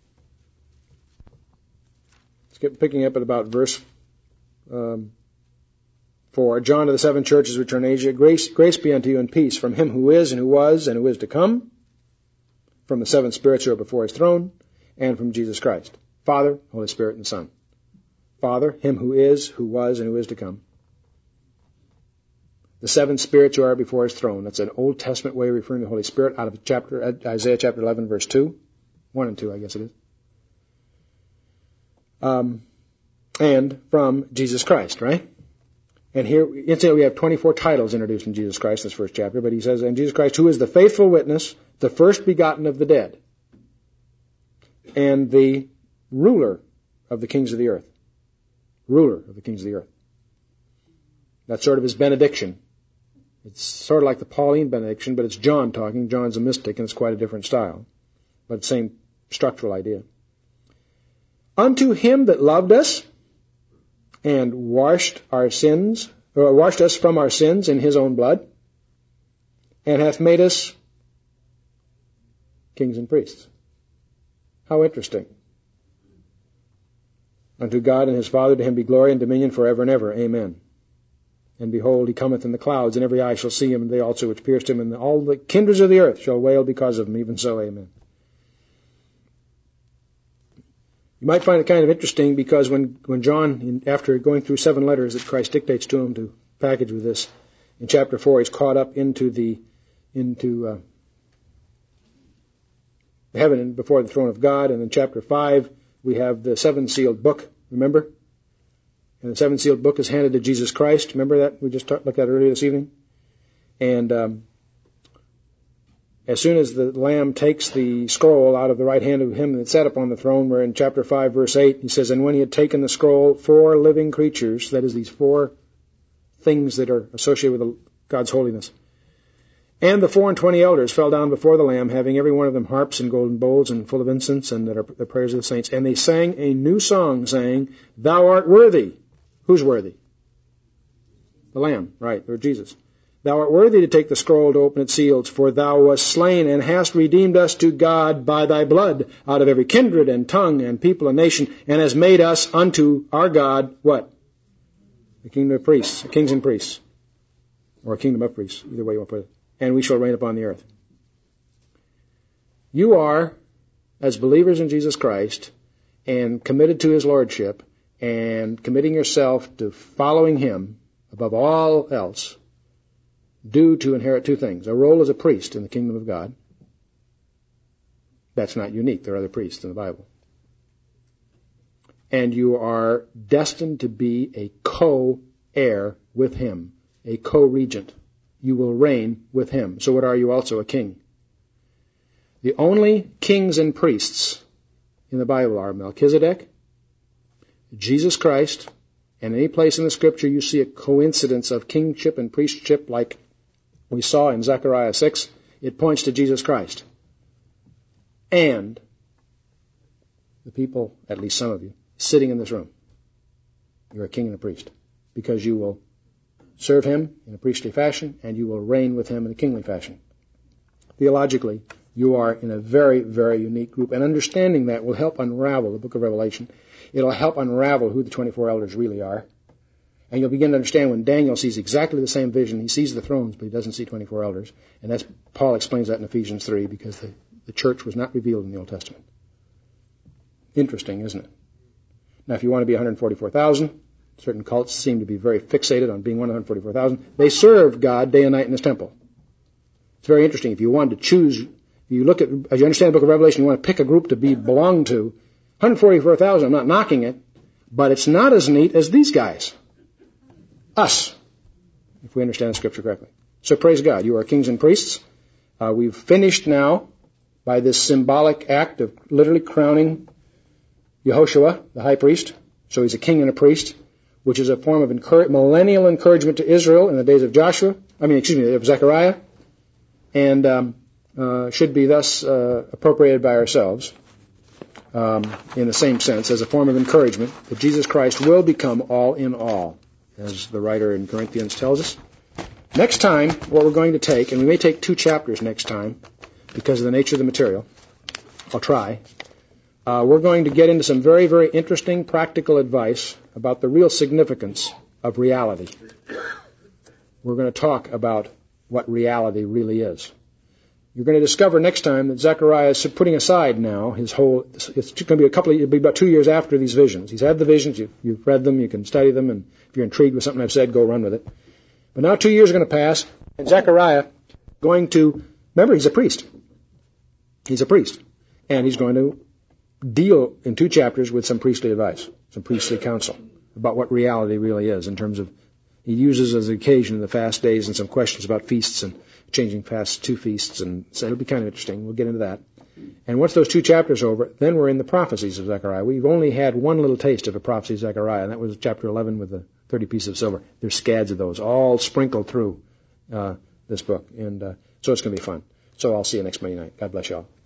Let's get picking up at about verse um, four. John to the seven churches which are in Asia, grace, grace be unto you and peace from him who is and who was and who is to come, from the seven spirits who are before his throne, and from Jesus Christ, Father, Holy Spirit, and Son. Father, him who is, who was, and who is to come. The seven spirits who are before his throne. That's an Old Testament way of referring to the Holy Spirit out of chapter Isaiah chapter eleven, verse two. one and two, I guess it is. Um, and from Jesus Christ, right? And here, incidentally, we have twenty-four titles introduced in Jesus Christ in this first chapter, but he says, and Jesus Christ, who is the faithful witness, the first begotten of the dead, and the ruler of the kings of the earth. Ruler of the kings of the earth. That's sort of his benediction. It's sort of like the Pauline benediction, but it's John talking. John's a mystic, and it's quite a different style, but same structural idea. Unto him that loved us, and washed our sins, or washed us from our sins in his own blood, and hath made us kings and priests. How interesting. Unto God and his Father, to him be glory and dominion forever and ever. Amen. And behold, he cometh in the clouds, and every eye shall see him, and they also which pierced him, and all the kindreds of the earth shall wail because of him. Even so, amen. You might find it kind of interesting because when, when John, after going through seven letters that Christ dictates to him to package with this, in chapter four, he's caught up into the into uh, heaven and before the throne of God. And in chapter five, we have the seven-sealed book, remember? And the seven-sealed book is handed to Jesus Christ. Remember that? We just talked, looked at it earlier this evening. And um, as soon as the Lamb takes the scroll out of the right hand of him that sat upon the throne, where in chapter five, verse eight, he says, and when he had taken the scroll, four living creatures, that is these four things that are associated with God's holiness, and the four and twenty elders fell down before the Lamb, having every one of them harps and golden bowls and full of incense, and that are the prayers of the saints. And they sang a new song, saying, Thou art worthy. Who's worthy? The Lamb, right, or Jesus. Thou art worthy to take the scroll to open its seals, for thou wast slain and hast redeemed us to God by thy blood out of every kindred and tongue and people and nation, and hast made us unto our God, what? A kingdom of priests, kings and priests, or a kingdom of priests, either way you want to put it. And we shall reign upon the earth. You are, as believers in Jesus Christ, and committed to his lordship, and committing yourself to following him above all else, due to inherit two things. A role as a priest in the kingdom of God. That's not unique. There are other priests in the Bible. And you are destined to be a co-heir with him, a co-regent. You will reign with him. So what are you also? A king. The only kings and priests in the Bible are Melchizedek, Jesus Christ, and any place in the Scripture you see a coincidence of kingship and priestship like we saw in Zechariah six, it points to Jesus Christ. And the people, at least some of you, sitting in this room, you're a king and a priest, because you will serve him in a priestly fashion, and you will reign with him in a kingly fashion. Theologically, you are in a very, very unique group, and understanding that will help unravel the book of Revelation. It'll help unravel who the twenty-four elders really are, And you'll begin to understand when Daniel sees exactly the same vision. He sees the thrones, but he doesn't see twenty-four elders. And that's Paul explains that in Ephesians three, because the, the church was not revealed in the Old Testament. Interesting, isn't it? Now, if you want to be one hundred forty-four thousand, certain cults seem to be very fixated on being one hundred forty-four thousand. They served God day and night in His temple. It's very interesting. If you wanted to choose, if you look at, as you understand the book of Revelation, you want to pick a group to be belong to, one hundred forty-four thousand, I'm not knocking it, but it's not as neat as these guys. Us, if we understand the Scripture correctly. So praise God. You are kings and priests. Uh, we've finished now by this symbolic act of literally crowning Yehoshua, the high priest. So he's a king and a priest, which is a form of encourage, millennial encouragement to Israel in the days of Joshua, I mean, excuse me, of Zechariah, and um, uh, should be thus uh, appropriated by ourselves um, in the same sense as a form of encouragement that Jesus Christ will become all in all, as the writer in Corinthians tells us. Next time, what we're going to take, and we may take two chapters next time because of the nature of the material, I'll try, uh, we're going to get into some very, very interesting practical advice about the real significance of reality. We're going to talk about what reality really is. You're going to discover next time that Zechariah is putting aside now his whole, it's going to be a couple of, it'll be about two years after these visions. He's had the visions, you, you've read them, you can study them, and if you're intrigued with something I've said, go run with it. But now two years are going to pass, and Zechariah going to, remember, he's a priest. He's a priest. And he's going to deal in two chapters with some priestly advice, some priestly counsel about what reality really is in terms of, he uses as an occasion the fast days and some questions about feasts and changing fasts to feasts, and so it'll be kind of interesting. We'll get into that. And once those two chapters are over, then we're in the prophecies of Zechariah. We've only had one little taste of a prophecy of Zechariah, and that was chapter eleven with the thirty pieces of silver. There's scads of those all sprinkled through uh, this book, and uh, so it's going to be fun. So I'll see you next Monday night. God bless you all.